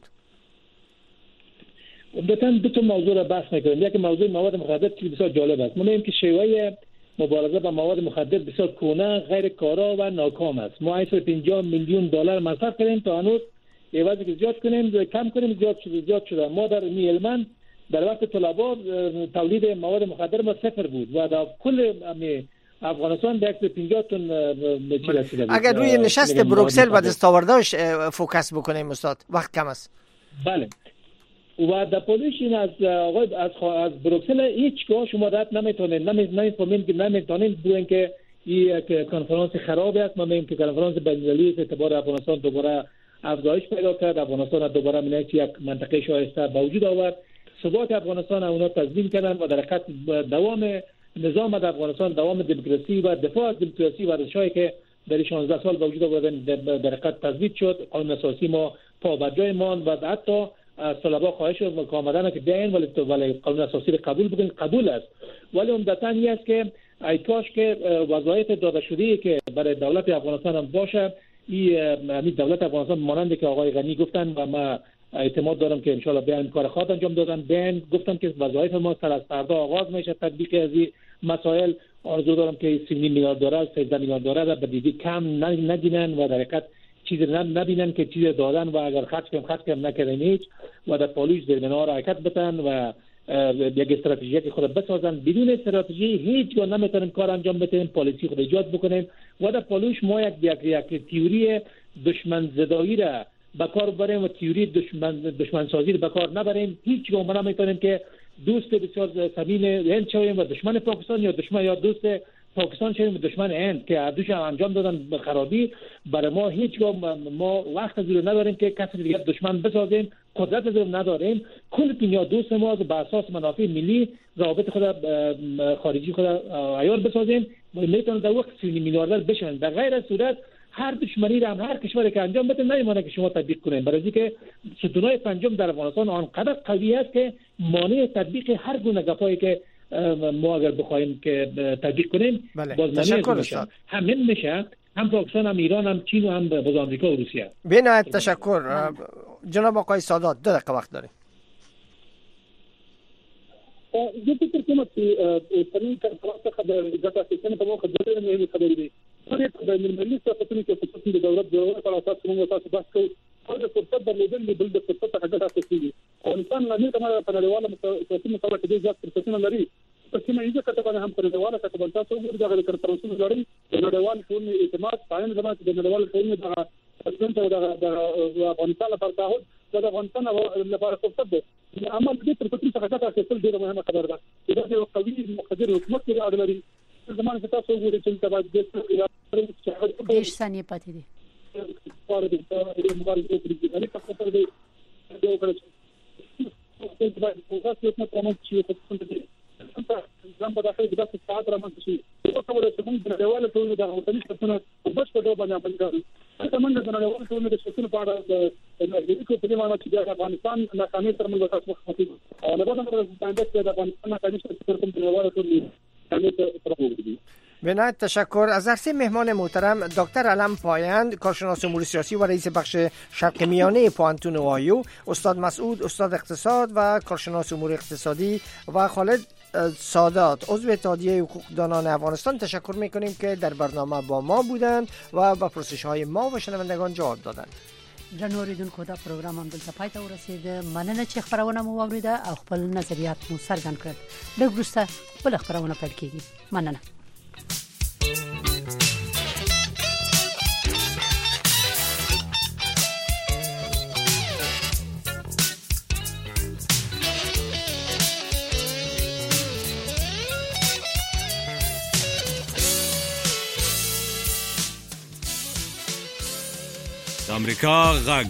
S6: البته دو تا موضوع را بحث می‌کنیم. یک موضوع مواد مخدر که بسیار جالب است. ما می‌بینیم که شیوه مبارزه با مواد مخدر بسیار کهنه، غیر کارا و ناکام است. ما هشتصد و پنجاه میلیون دلار مصرف کردیم تا هنوز عوضی که زیاد کنیم کم کنیم زیاد شده زیاد شده. ما در میلمن در وقت طلبا تولید مواد مخدر ما صفر بود و در کل افغانستان به صد و پنجاه تن چی رسیده بود.
S4: اگر روی نشست بروکسل و دستاوردهاش فوکس بکنیم استاد، وقت کم است.
S6: بله، و در پولیشین از آقای از از بروکسل هیچگاه شما رد نمیتونید نمیفهمید که نمیتونید بگوین که این کنفرانس خراب است. ما میگیم که کنفرانس بین‌المللی اعتبار افغانستان دوباره افزایش پیدا کرد، افغانستان دوباره می‌بینید یک منطقه شایسته به وجود آورد، ثبات افغانستان اونا تضمین کردن و در حقیقت دوام نظام در افغانستان، دوام دموکراسی و دفاع از دموکراسی و ارزش‌هایی که در شانزده سال به وجود آوردن در حقیقت تضمین شد. قانون اساسی ما پا بر جای ماند و حتی از طلبا خواهش شد که آمدن که بیاین ولی ولی قانون اساسی رو قبول بکنید. قبول است، ولی عمدتاً این است که ای کاش که وظایف داده شده‌ای که برای دولت افغانستان هم باشه، این دولت افغانستان مانند که آقای غنی گفتن و ما اعتماد دارم که ان شاء الله بیان کار خود انجام دادن. بیان گفتن که وظایف ما سر از فردا آغاز میشه تطبیق از این مسائل. آرزو دارم که سی میلیارد دلار سیزده میلیارد دلار به دیگه کم نگینن و در حقیقت چیزی نبینن که چیزی دادن و اگر خرج کم خرج کم نکردن هیچ و در پالیش زیرمنها را حرکت بتن و یک استراتژی که خود بسازن. بدون استراتژی هیچ گونه نمیتونیم کار انجام بدیم، پالیسی خود ایجاد بکنیم و در پالیش ما یک یک یک تئوری دشمن زدایی را به کار ببریم و تئوری دشمن دشمن سازی را به کار نبریم. هیچ گونه نمیتونیم که دوست بسیار صمیم هند شویم و دشمن پاکستان یا دشمن یا دوست پاکستان شدیم دشمن هند که دوش انجام دادن به خرابی. برای ما هیچگاه ما وقت از رو نداریم که کسی دیگه دشمن بسازیم، قدرت از رو نداریم. کل دنیا دوست ما از به اساس منافع ملی روابط خود خارجی خود عیار بسازیم و میتونن در وقت سی میلیاردر بشن. در غیر صورت هر دشمنی را هم هر کشوری که انجام بده نمیمونه که شما تطبیق کنین، برای اینکه ستونای پنجم در افغانستان آنقدر قوی است که مانع تطبیق هر گونه گپایی که ما اگر بخوایم که تطبیق کنیم
S4: تشکر استاد.
S6: همین میشه هم پاکستان هم ایران هم چین و هم باز آمریکا و روسیه.
S4: بنهایت تشکر. جناب آقای سادات دو دقیقه وقت داریم.
S7: یه فکر کنم که ترین کنفرانس خبر ذات اساساً په موخه د مهمه خبرې دي. هغه د ملي صحافتونو کې خصوصي د دولت جوړولو په اساس موږ تاسو بحث کوو. هغه فرصت درلودل بل د فرصت هغه اساسي دي. افغانستان نه کومه په نړیواله سیاسي مقابله کې ډېر فرصتونه لري. په سیمه ییزه کتابونه هم په نړیواله کتابه تاسو وګورئ دغه کنفرانسونه لري. د نړیوال ټولنې اعتماد قائم زموږ د نړیوال ټولنې دغه پرسنټ او د افغانستان لپاره تعهد د افغانستان لپاره فرصت دی. اما د دې فرصتونو څخه ګټه اخیستل ډېره مهمه خبره ده. دا یو قوي مقتدر حکومت کې اړ لري. زموږ ته تاسو وګورئ چې تبع د
S3: دېش ثانیه پاتې دي.
S7: پاره د مبارزې پرېږدي په خاطر دی یو کله چې د پوزاسیو په کومه چې په څه ځم په داخل کې د ساعت را مونږ شي او کومه چې موږ د ډیواله ټول د وطني څخه په بس په ډول باندې عمل کوو. تمنګ د نړیوال ټولنې د شکل په اړه د نړیوالو په دیوانه چې د افغانستان ناکامي تر موږ تاسو مخاطب او نه بدن راځي چې د افغانستان ناکامي تر کوم نړیوال ټولنې
S4: بنایت تشکر. از عرصه مهمان محترم دکتر علم پایند، کارشناس امور سیاسی و رئیس بخش شرق میانه پوانتون اوهایو، استاد مسعود استاد اقتصاد و کارشناس امور اقتصادی و خالد سادات عضو اتحادیه حقوقدانان افغانستان تشکر میکنیم که در برنامه با ما بودند و به پرسش های ما و شنوندگان جواب دادند.
S3: درنو اوریدونکو دا پروګرام هم دلته پای ته ورسید. مننه چې خبرونه مو واوریده او خپل نظریات مو څرګند کړل. لږ وروسته بل خبرونه پیل کیږي. مننه.
S11: امریکا غږ